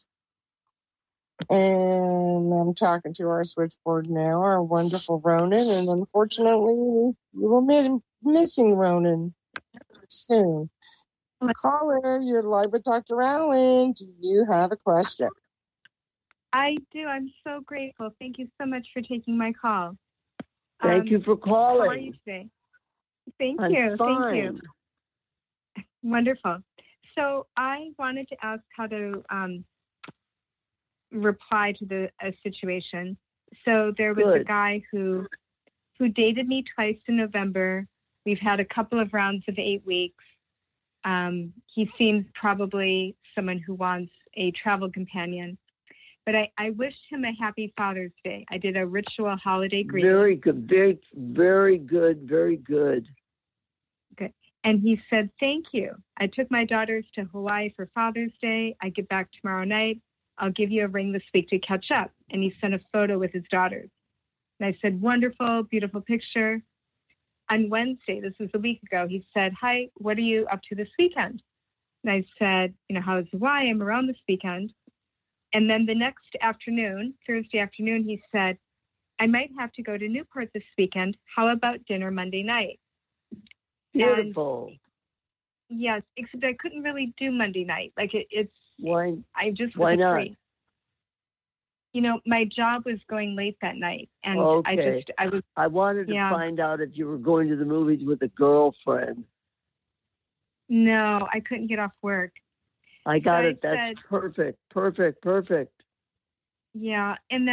And I'm talking to our switchboard now, our wonderful Ronan. And unfortunately, we will miss missing Ronan soon. Caller, you're live with Doctor Allen. Do you have a question? I do. I'm so grateful. Thank you so much for taking my call. Thank Um, you for calling. How are you today? Thank I'm you. fine. Thank you. Wonderful. So I wanted to ask how to um, reply to the a situation. So there was a Good. guy who who dated me twice in November. We've had a couple of rounds of eight weeks. Um, he seems probably someone who wants a travel companion. But I, I wished him a happy Father's Day. I did a ritual holiday greeting. Very good. Very, very good. Very good. Good. And he said, thank you. I took my daughters to Hawaii for Father's Day. I get back tomorrow night. I'll give you a ring this week to catch up. And he sent a photo with his daughters. And I said, wonderful, beautiful picture. On Wednesday, this was a week ago, he said, hi, what are you up to this weekend? And I said, you know, how's Hawaii? I'm around this weekend. And then the next afternoon, Thursday afternoon, he said, I might have to go to Newport this weekend. How about dinner Monday night? Beautiful. And yes, except I couldn't really do Monday night. Like it, it's, Why? I just Why wasn't not? free. You know, my job was going late that night. And Okay. I just, I was, I wanted to yeah. find out if you were going to the movies with a girlfriend. no, I couldn't get off work. I got So I it. That's said- perfect. Perfect. Perfect. Yeah. And then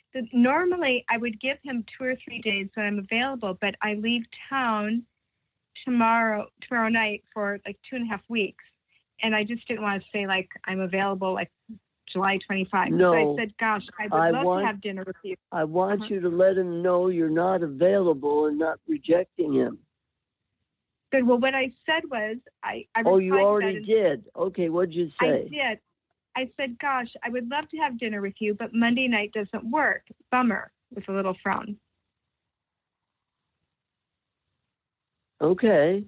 that normally I would give him two or three days that I'm available, but I leave town tomorrow tomorrow night for like two and a half weeks. And I just didn't want to say like I'm available like July twenty-fifth. No, so I said, gosh, I would I love want, to have dinner with you. I want Uh-huh. you to let him know you're not available and not rejecting him. Good. Well, what I said was, I, I Oh, you replied to that already and- did. Okay, what'd you I say? did. I said, gosh, I would love to have dinner with you, but Monday night doesn't work. Bummer, with a little frown. Okay.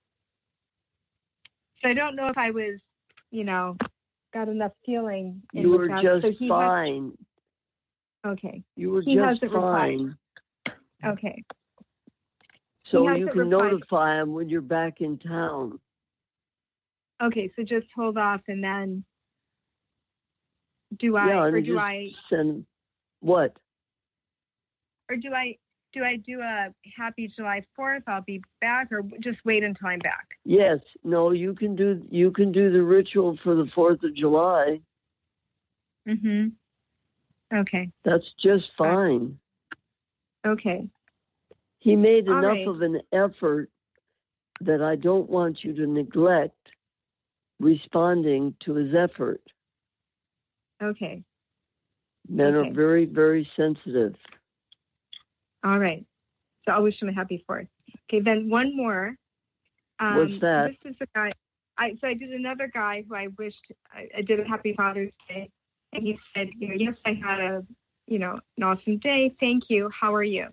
So I don't know if I was, you know, got enough feeling. in You the were past. just So he has- fine. okay. You were He just hasn't replied. fine. Okay. So He you hasn't can replied. notify him when you're back in town. Okay, so just hold off and then do I, yeah, or and do just I, send what? or do I, do I do a happy July fourth? I'll be back, or just wait until I'm back? Yes. No, you can do you can do the ritual for the Fourth of July. Mm-hmm. Okay. That's just fine. Okay. He made All enough right. of an effort that I don't want you to neglect responding to his effort. Okay. Men Okay. are very, very sensitive. All right. So I'll wish him a happy fourth. Okay, then one more. Um, What's that? This is the guy. I so I did another guy who I wished I, I did a happy Father's Day, and he said, you know, yes, I had a, you know, an awesome day. Thank you. How are you?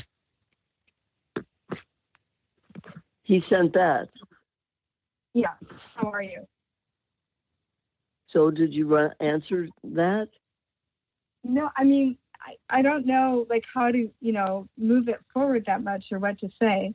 He sent that. Yeah. How are you? So did you uh, answer that? No, I mean, I, I don't know like how to, you know, move it forward that much or what to say.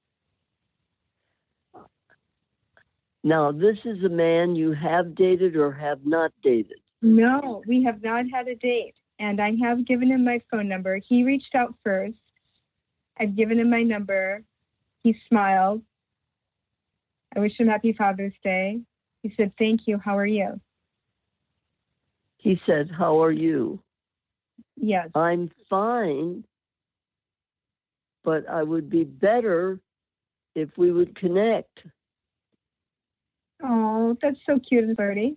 Now, this is a man you have dated or have not dated. No, we have not had a date, and I have given him my phone number. He reached out first. I've given him my number. He smiled. I wish him happy Father's Day. He said, thank you. How are you? He said, how are you? Yes. I'm fine, but I would be better if we would connect. Oh, that's so cute and flirty.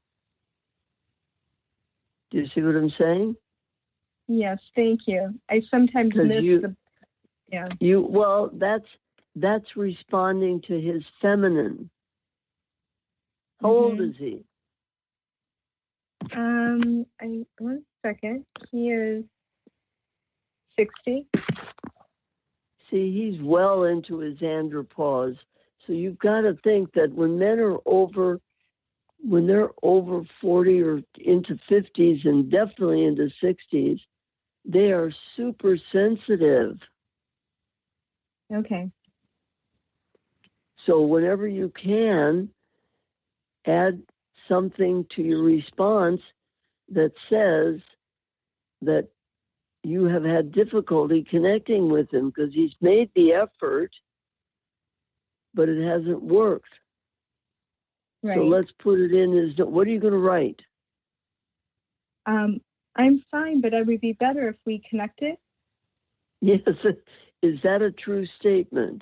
Do you see what I'm saying? Yes, thank you. I sometimes 'Cause miss you- the, yeah. You well, that's that's responding to his feminine. How old Mhm. is he? Um, I, one second. He is sixty. See, he's well into his andropause. So you've got to think that when men are over, when they're over forty or into fifties and definitely into sixties, they are super sensitive. Okay. So whenever you can, add something to your response that says that you have had difficulty connecting with him because he's made the effort, but it hasn't worked. Right. So let's put it in as, what are you going to write? Um, I'm fine, but I would be better if we connected. Yes, is that a true statement?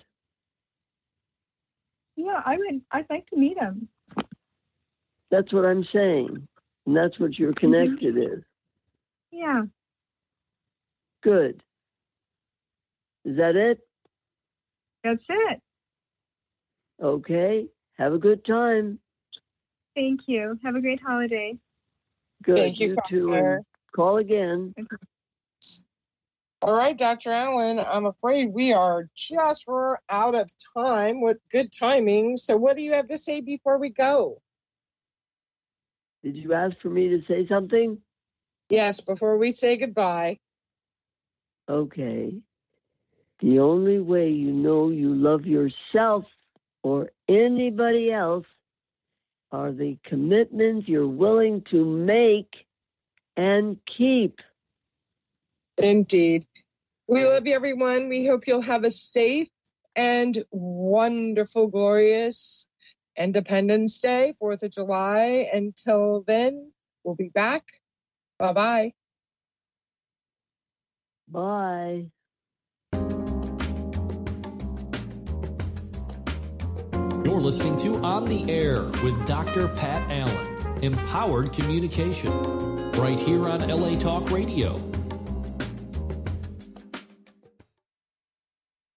Yeah, I would. I'd like to meet him. That's what I'm saying. And that's what you're connected is. Yeah. Good. Is that it? That's it. Okay. Have a good time. Thank you. Have a great holiday. Good. Thank you, too. Doctor. And call again. All right, Doctor Allen, I'm afraid we are just we're out of time. What good timing. So what do you have to say before we go? Did you ask for me to say something? Yes, before we say goodbye. Okay. The only way you know you love yourself or anybody else are the commitments you're willing to make and keep. Indeed. We love you, everyone. We hope you'll have a safe and wonderful, glorious Independence Day, fourth of July. Until then, we'll be back. Bye-bye. Bye. You're listening to On the Air with Doctor Pat Allen, Empowered Communication, right here on L A Talk Radio.